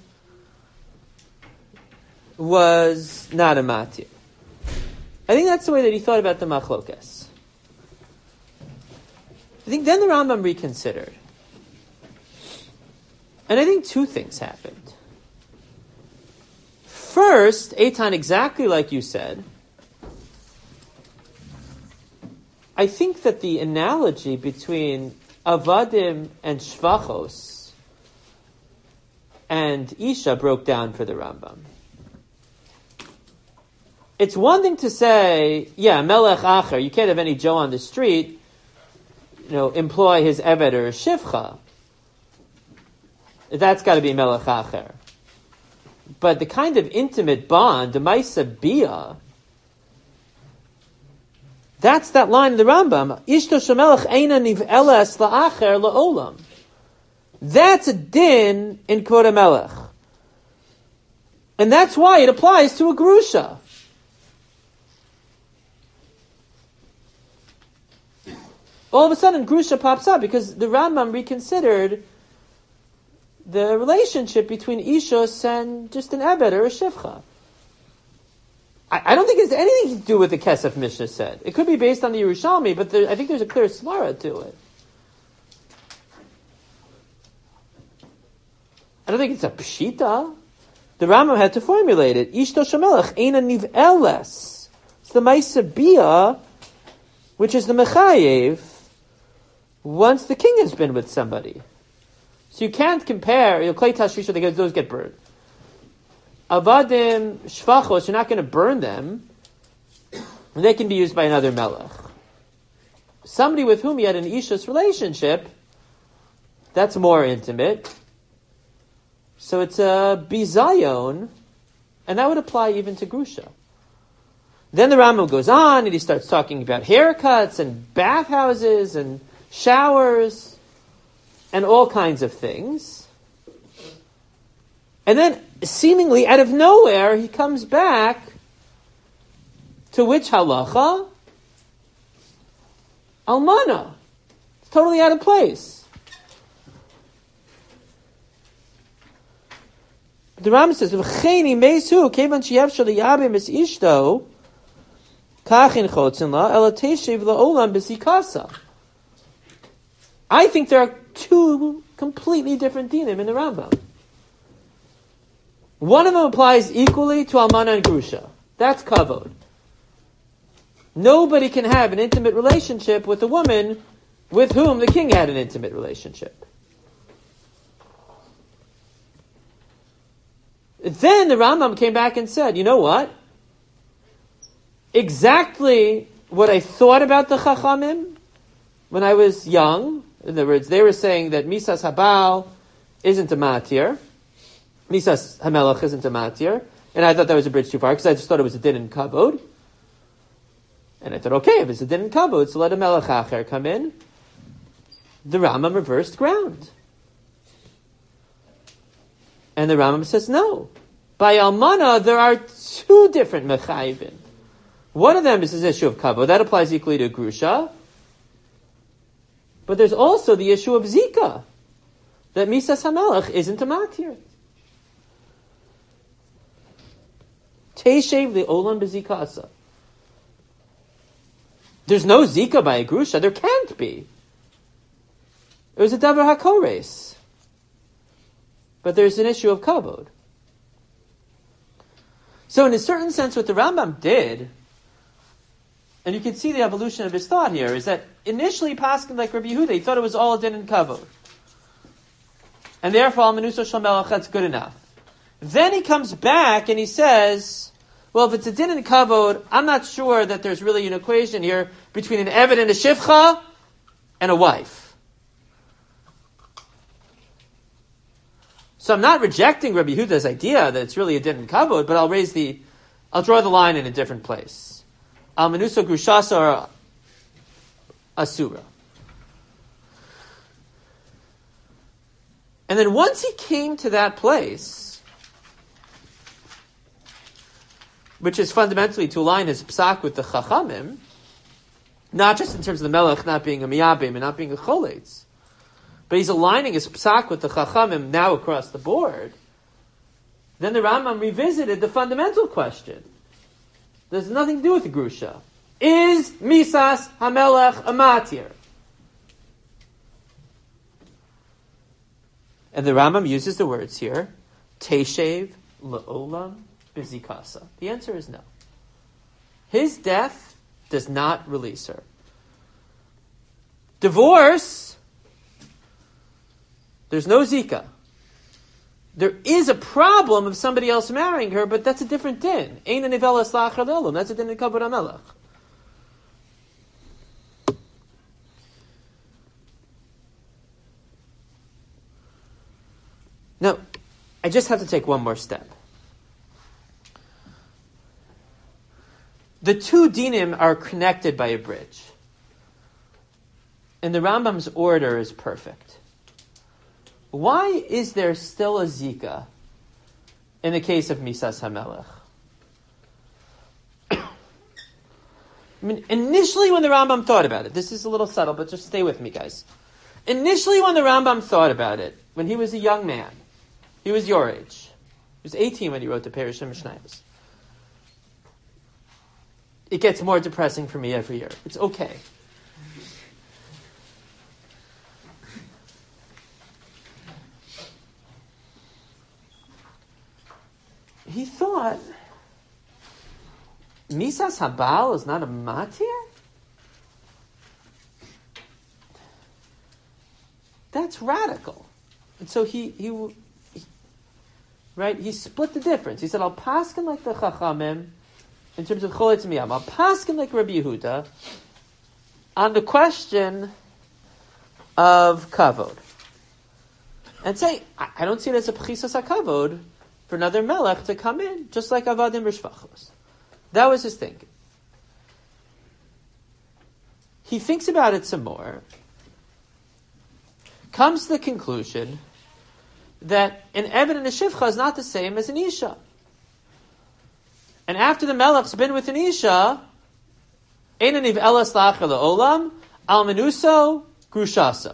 was not a matir. I think that's the way that he thought about the machlokas. I think then the Rambam reconsidered. And I think two things happened. First, Eitan, exactly like you said, I think that the analogy between avadim and shvachos and Isha broke down for the Rambam. It's one thing to say, yeah, melech acher, you can't have any Joe on the street, employ his eved or a shivcha. That's got to be melech acher. But the kind of intimate bond, the maisa bia, that's that line in the Rambam, Ishto shemelech eina niv'eles la'acher la'olam. That's a din in Kvod HaMelech. And that's why it applies to a grusha. All of a sudden, grusha pops up because the Rambam reconsidered the relationship between Ishus and just an Ebed or a Shivcha. I don't think it has anything to do with the Kesef Mishnah said. It could be based on the Yerushalmi, but I think there's a clear svara to it. I don't think it's a pshita. The Rambam had to formulate it. Ishto shemelech eina niv'eles. It's the Maisa Bia, which is the Mechayev, once the king has been with somebody. So you can't compare, Klei Tashrisha, those get burned. Avadim, Shvachos, you're not going to burn them. And they can be used by another melech. Somebody with whom you had an Ishus relationship, that's more intimate. So it's a bizayon, and that would apply even to Grusha. Then the Rambam goes on, and he starts talking about haircuts, and bathhouses, and showers, and all kinds of things. And then, seemingly out of nowhere, he comes back to which halacha? Almana. It's totally out of place. The the Rambam says, "V'cheini meisu kevan sheyev shaliyabim es ishto kachin chotzin la ela teshev laolam b'sikasa." I think there are two completely different dinim in the Rambam. One of them applies equally to almana and grusha. That's kavod. Nobody can have an intimate relationship with a woman with whom the king had an intimate relationship. Then the Rambam came back and said, you know what? Exactly what I thought about the Chachamim when I was young. In other words, they were saying that Misas Habal isn't a matir. Misas Hamelach isn't a matir. And I thought that was a bridge too far because I just thought it was a din in Kabod. And I thought, okay, if it's a din in Kabod, so let a Melech Acher come in. The Rambam reversed ground. And the Rambam says, no. By Almana, there are two different Mechayivin. One of them is this issue of Kabod. That applies equally to Grusha. But there's also the issue of Zika. That Misas HaMelech isn't a Matir. Teishev Le'olam B'Zikasa. There's no Zika by a Grusha. There can't be. It was a Davar HaKores. But there's an issue of Kabod. So in a certain sense, what the Rambam did, and you can see the evolution of his thought here, is that initially Paskin like Rabbi Yehuda, he thought it was all a din in Kabod. And therefore, Al Menuso Shel Melech, that's good enough. Then he comes back and he says, well, if it's a din in Kabod, I'm not sure that there's really an equation here between an Eved and a Shivcha and a wife. So I'm not rejecting Rabbi Yehuda's idea that it's really a din in Kabod, but I'll draw the line in a different place. Al Menuso Grushasa or Asura. And then once he came to that place, which is fundamentally to align his psak with the Chachamim, not just in terms of the Melech not being a Miyabim and not being a Choletz, but he's aligning his psak with the Chachamim now across the board, then the Rambam revisited the fundamental question. There's nothing to do with the Grusha. Is Misas HaMelech a Matir? And the Rambam uses the words here, Teshev Le'olam B'Zikasa. The answer is no. His death does not release her. Divorce, there's no Zika. There is a problem of somebody else marrying her, but that's a different din. Ein nivela slachar le'olam. That's a din in Kabod HaMelech. Now, I just have to take one more step. The two dinim are connected by a bridge. And the Rambam's order is perfect. Why is there still a Zika in the case of Misas HaMelech? I mean, initially when the Rambam thought about it, this is a little subtle, but just stay with me, guys. Initially when the Rambam thought about it, when he was a young man, he was your age. He was 18 when he wrote the Perush HaMishnayos. It gets more depressing for me every year. It's okay. He thought, Misas Habal is not a matir? That's radical. And so he split the difference. He said, I'll paskin like the Chachamim in terms of Choletz Miyam. I'll paskin like Rabbi Yehuda on the question of Kavod. And say, I don't see it as a P'chisas HaKavod for another Melech to come in, just like Avadim Rishvachos. That was his thinking. He thinks about it some more, comes to the conclusion that an Eved and a Shivcha is not the same as an Isha. And after the Melech's been with an Isha, Einaniv Elas Lachar Le'olam, Al Menuso, Grushaso.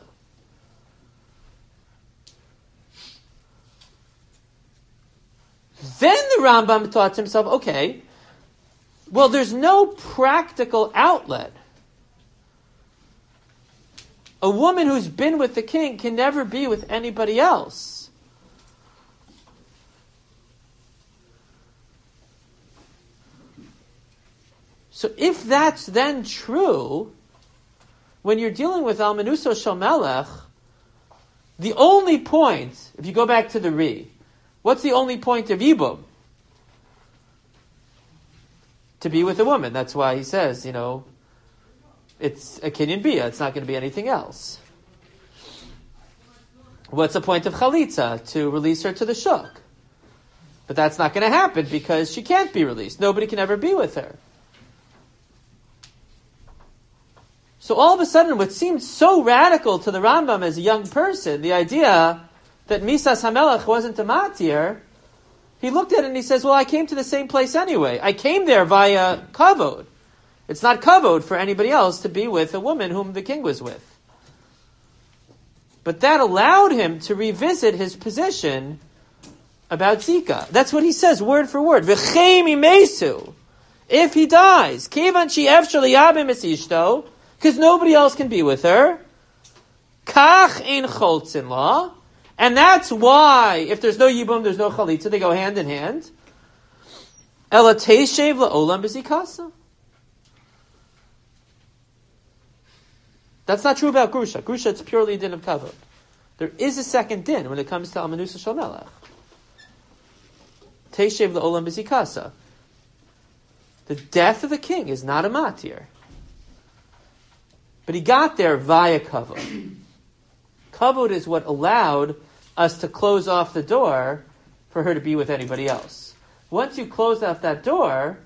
Then the Rambam thought to himself, okay, well, there's no practical outlet. A woman who's been with the king can never be with anybody else. So if that's then true, when you're dealing with Almanuso Shel Melech, the only point, if you go back to the Ri, what's the only point of Yibum? To be with a woman. That's why he says, it's a kinyan bia. It's not going to be anything else. What's the point of Chalitza? To release her to the shuk. But that's not going to happen because she can't be released. Nobody can ever be with her. So all of a sudden, what seemed so radical to the Rambam as a young person, the idea that Misas HaMelech wasn't a matir, he looked at it and he says, well, I came to the same place anyway. I came there via kavod. It's not kavod for anybody else to be with a woman whom the king was with. But that allowed him to revisit his position about Zika. That's what he says, word for word. V'cheim imesu. If he dies, kivan she'ef shaliyabim es ishto, because nobody else can be with her. Kach ein choltzin la. And that's why, if there's no yibum, there's no chalitza, they go hand in hand. Ela teishev la'olam b'zikasa. That's not true about Grusha. Grusha, it's purely a din of kavod. There is a second din when it comes to Almanusa Shel Melech. Teishev la'olam b'zikasa. The death of the king is not a matir. But he got there via kavod. Kavod is what allowed us to close off the door for her to be with anybody else. Once you close off that door,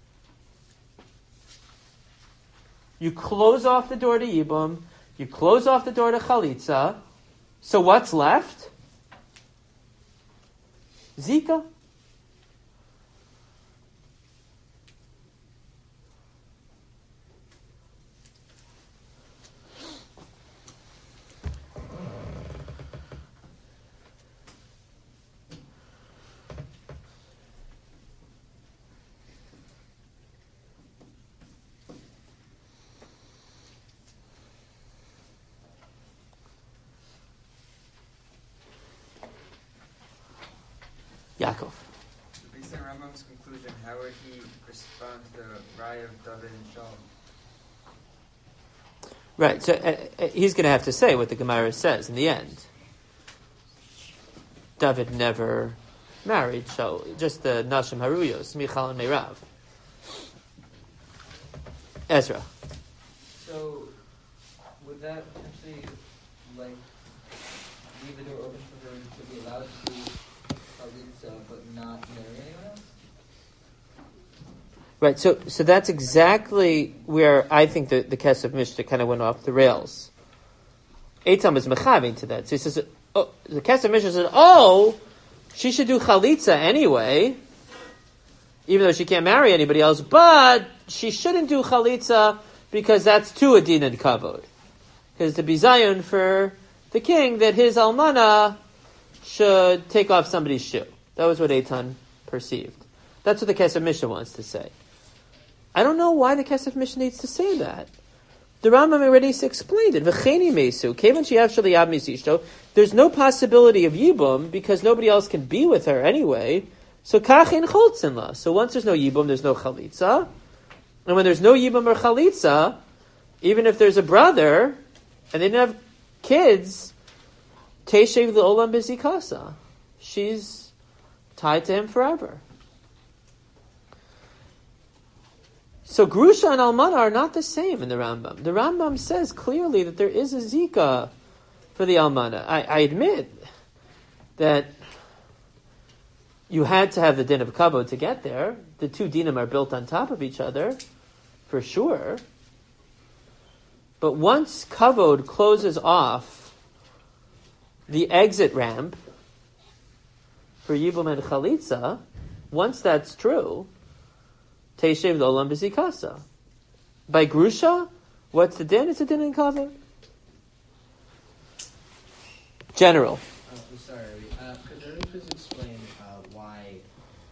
you close off the door to Yibum, you close off the door to Chalitza, so what's left? Zika. Yaakov. Based on Rambam's conclusion, how would he respond to the Raya of David and Shaul? Right, so he's going to have to say what the Gemara says in the end. David never married Shaul, just the Nashim Haruyos, Michal and Meirav. Ezra. So, would that actually, leave the door open for her to be allowed to Chalitza, but not marry anyone else? Right, so that's exactly where I think the Kesef Mishnah kind of went off the rails. Eitam is mechaving to that. So he says, the Kesef Mishnah says, she should do Chalitza anyway, even though she can't marry anybody else, but she shouldn't do Chalitza because that's too adin and kavod. Because to be Zion for the king, that his almana should take off somebody's shoe. That was what Eitan perceived. That's what the Kesef Mishnah wants to say. I don't know why the Kesef Mishnah needs to say that. The Rambam already explained it. V'cheni mesu, kevan she'av shaliyab misishto. There's no possibility of yibum because nobody else can be with her anyway. So kach ein choltzin la. So once there's no yibum, there's no chalitza. And when there's no yibum or chalitza, even if there's a brother and they didn't have kids, teishev le'olam b'zikasa. She's tied to him forever. So Grusha and Almana are not the same in the Rambam. The Rambam says clearly that there is a Zika for the Almana. I admit that you had to have the din of Kavod to get there. The two dinim are built on top of each other, for sure. But once Kavod closes off the exit ramp for Yibum and Chalitza, once that's true, Teishev l'olam b'zikasa. By Grusha, what's the din? It's a din in Kavod. General. Sorry, could you please explain why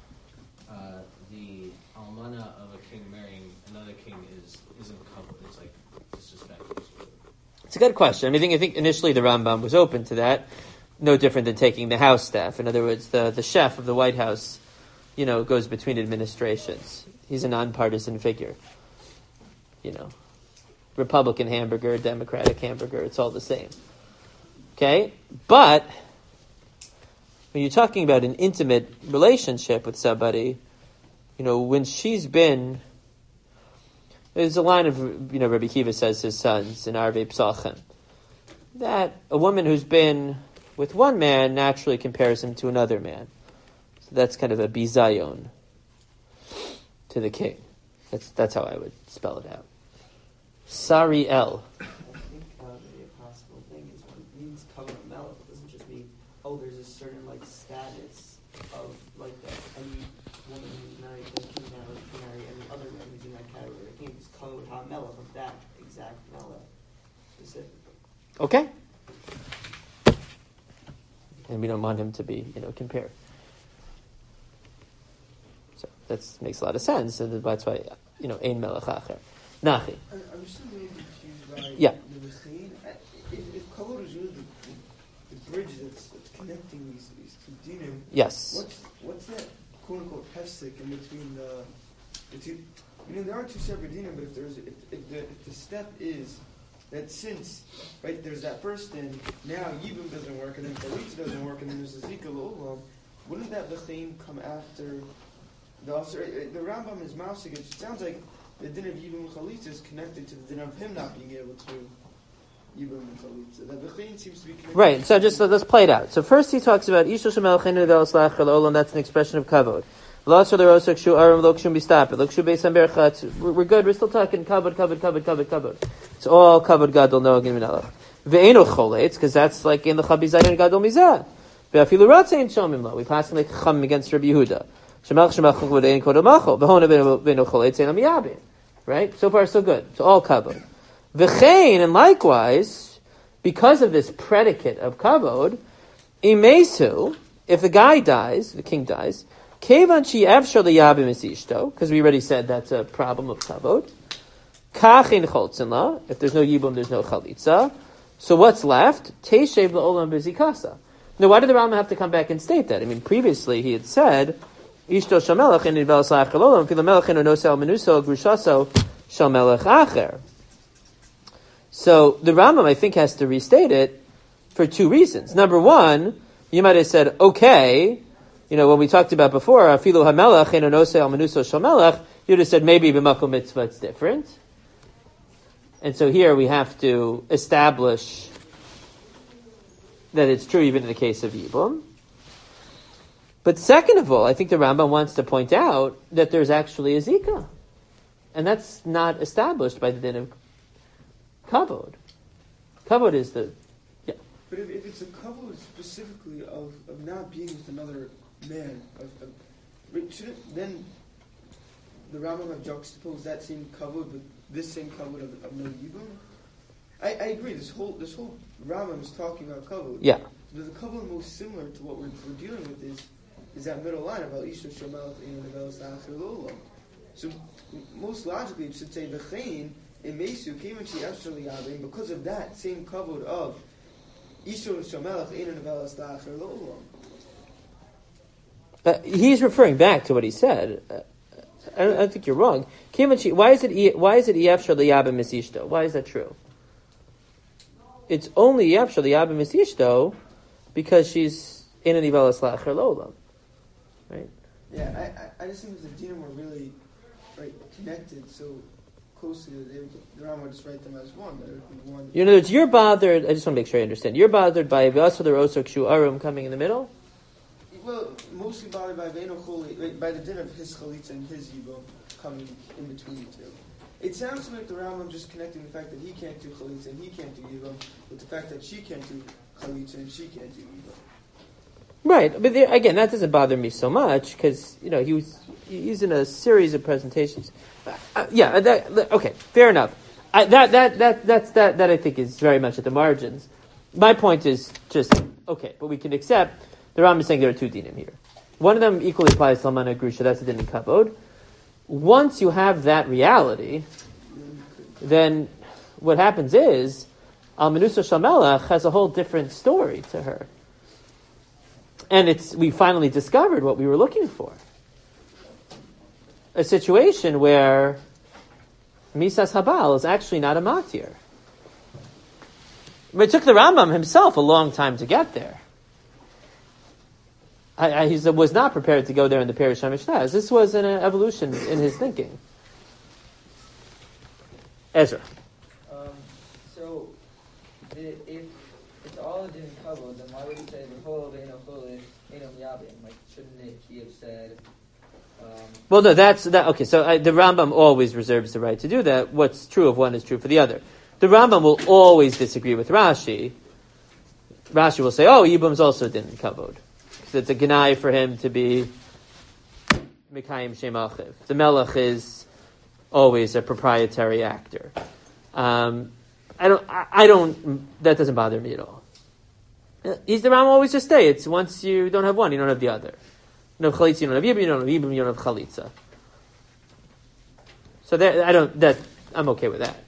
It's a good question. I think initially the Rambam was open to that. No different than taking the house staff. In other words, the chef of the White House, goes between administrations. He's a nonpartisan figure. Republican hamburger, Democratic hamburger, it's all the same. Okay? But when you're talking about an intimate relationship with somebody, when she's been, there's a line of, Rabbi Kiva says his sons in Arvei Psachim, that a woman who's been with one man naturally compares him to another man. So that's kind of a bizayon to the king. That's how I would spell it out. Sari El. I think maybe a possible thing is when it means covenant melech, it doesn't just mean, there's a certain status of that any woman who's married to the king now can marry any other man who's in that category. I think it's code ha-melech of that exact melech specifically. Okay. And we don't want him to be, compared. So that makes a lot of sense, and that's why, ein melech acher. Nachi. I'm still really confused by Yeah. the Mechin. If kavod is really the bridge that's connecting these two dinim, Yes. what's that quote unquote hefsek in between the two? There are two separate dinim, but if the step is that since there's that first din, now yibum doesn't work, and then chalitza doesn't work, and then there's a zika l'olam, wouldn't that Mechin come after the officer? The Rambam is mousing it. It sounds like the din of Yibum Chalitza is connected to the din of him not being able to Yibum Chalitza. The Bechain seems to be connected. Right, so let's play it out. So first he talks about Isha Shemel Chenu Ve'os Lachar L'Olam, that's an expression of kavod. L'Asher L'Rosek Shu Aram L'Okshum Bistapet, L'Okshu Beisam Berchatz. We're good, we're still talking kavod. It's all kavod gadol noagin minalach. Ve'eno choletz, because that's like in the Chabizayin gadol mizah. Ve'afilu ratzein shomim lo. We pass like Chum against Rabbi Yehuda. Shemach kavod ein kodol macho. Ve'hona ve'eno choletz ein amiyabin. Right? So far, so good. So all kavod. V'chein, and likewise, because of this predicate of kavod, imesu, if the guy dies, the king dies, kevan shi efshar liyabim es ishto, because we already said that's a problem of kavod. Kachin choltzin la, if there's no yibum, there's no chalitza. So what's left? Teishev la'olam bezikasa. Now, why did the Rambam have to come back and state that? I mean, previously he had said, Ishto shamelech in idvel sa'achar lolam, filamelech in onosel menuso, grushaso shamelech acher. So the Rambam, I think, has to restate it for two reasons. Number one, you might have said, okay, when we talked about before, afilu hamelech in onosel menuso shamelech, you'd have said maybe b'makom mitzvah it's different. And so here we have to establish that it's true even in the case of Yibum. But second of all, I think the Rambam wants to point out that there's actually a Zika. And that's not established by the din of Kavod. Kavod is the... Yeah. But if it's a kavod specifically of not being with another man, shouldn't then the Rambam have juxtaposed that same kavod with this same kavod of no Yibum? I agree, this whole Rambam is talking about kavod. Yeah. But the kavod most similar to what we're dealing with is that middle line about Isha Shomelech in the Ve'os Lachar L'Olam. So most logically it should say V'chein Emesu Kevan Shi Efshar Liyabim, because of that same kavod of Isha Shomelech in the Ve'os Lachar L'Olam. He's referring back to what he said. I don't think you're wrong. Why is it Yefshar Liyabim Misishto? Why is that true? It's only Yefshar Liyabim Misishto because she's in an Ivelas Lachar L'Olam. Right? Yeah, I just think if the dinim were really connected so closely, the Rambam would just write them as one. But it would be one. In other words, you're bothered. I just want to make sure I understand. You're bothered by V'asar L'Rosek Shu Arum coming in the middle. Well, mostly bothered by by the din of his chalitza and his yibum coming in between the two. It sounds to me like the Rambam just connecting the fact that he can't do chalitza and he can't do yibum with the fact that she can't do chalitza and she can't do yibum. Right, but again, that doesn't bother me so much because he's in a series of presentations. Okay, fair enough. That I think is very much at the margins. My point is just okay, but we can accept the Rambam is saying there are two dinim here. One of them equally applies to Lamana Grusha. That's the din in Kavod. Once you have that reality, then what happens is Al-Menusa Shamelach has a whole different story to her. And we finally discovered what we were looking for. A situation where Misas Habal is actually not a matir. But it took the Rambam himself a long time to get there. He was not prepared to go there in the Perush HaMishnah. This was an evolution in his thinking. Ezra. So, if it's all in Kavod, then why would he say V'chol Ve'eno Cholesh Eno Miyabim? Like, shouldn't he have said? Well, no, that's that. Okay, so the Rambam always reserves the right to do that. What's true of one is true for the other. The Rambam will always disagree with Rashi. Rashi will say, "Oh, Yibum's also didn't kavod." It's a genai for him to be Mikayim Shem Achiv. The Melech is always a proprietary actor. I don't. That doesn't bother me at all. He's the Rambam always just say it's once you don't have one, you don't have the other. You don't have chalitza, you don't have yibum. You don't have yibum, you don't have chalitza. So I'm okay with that.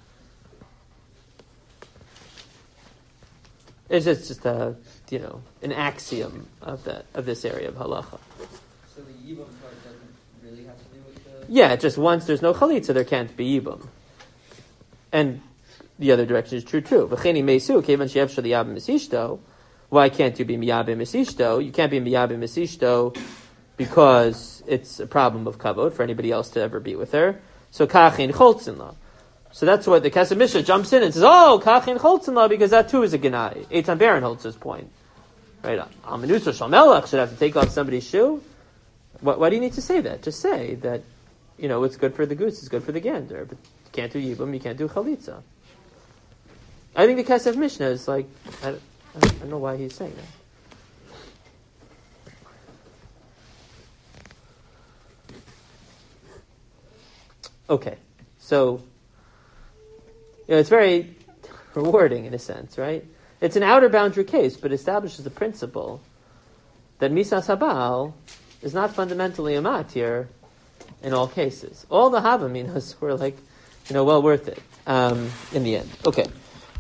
It's just an axiom of this area of halacha. So the yibum part doesn't really have to do with the... Yeah, just once there's no chalitza, there can't be yibum. And the other direction is true too. V'cheni meisu kevan she'ev sh'liyabim esishto. Why can't you be miyabim esishto? You can't be miyabim esishto because it's a problem of kavod for anybody else to ever be with her. So kachin choltzin la. So that's what the Kesef Mishnah jumps in and says, oh, kachin choltzin la, because that too is a genai. Eitan Baron holds his point. Right? Al-Menusa Shalmelach should have to take off somebody's shoe. Why do you need to say that? Just say that, it's good for the goose, it's good for the gander, but you can't do yibum, you can't do chalitza. I think the Kesef Mishnah is like, I don't know why he's saying that. Okay, so it's very rewarding in a sense, right? It's an outer boundary case, but establishes the principle that Misas Habal is not fundamentally a matir in all cases. All the Havaminas were well worth it in the end. Okay.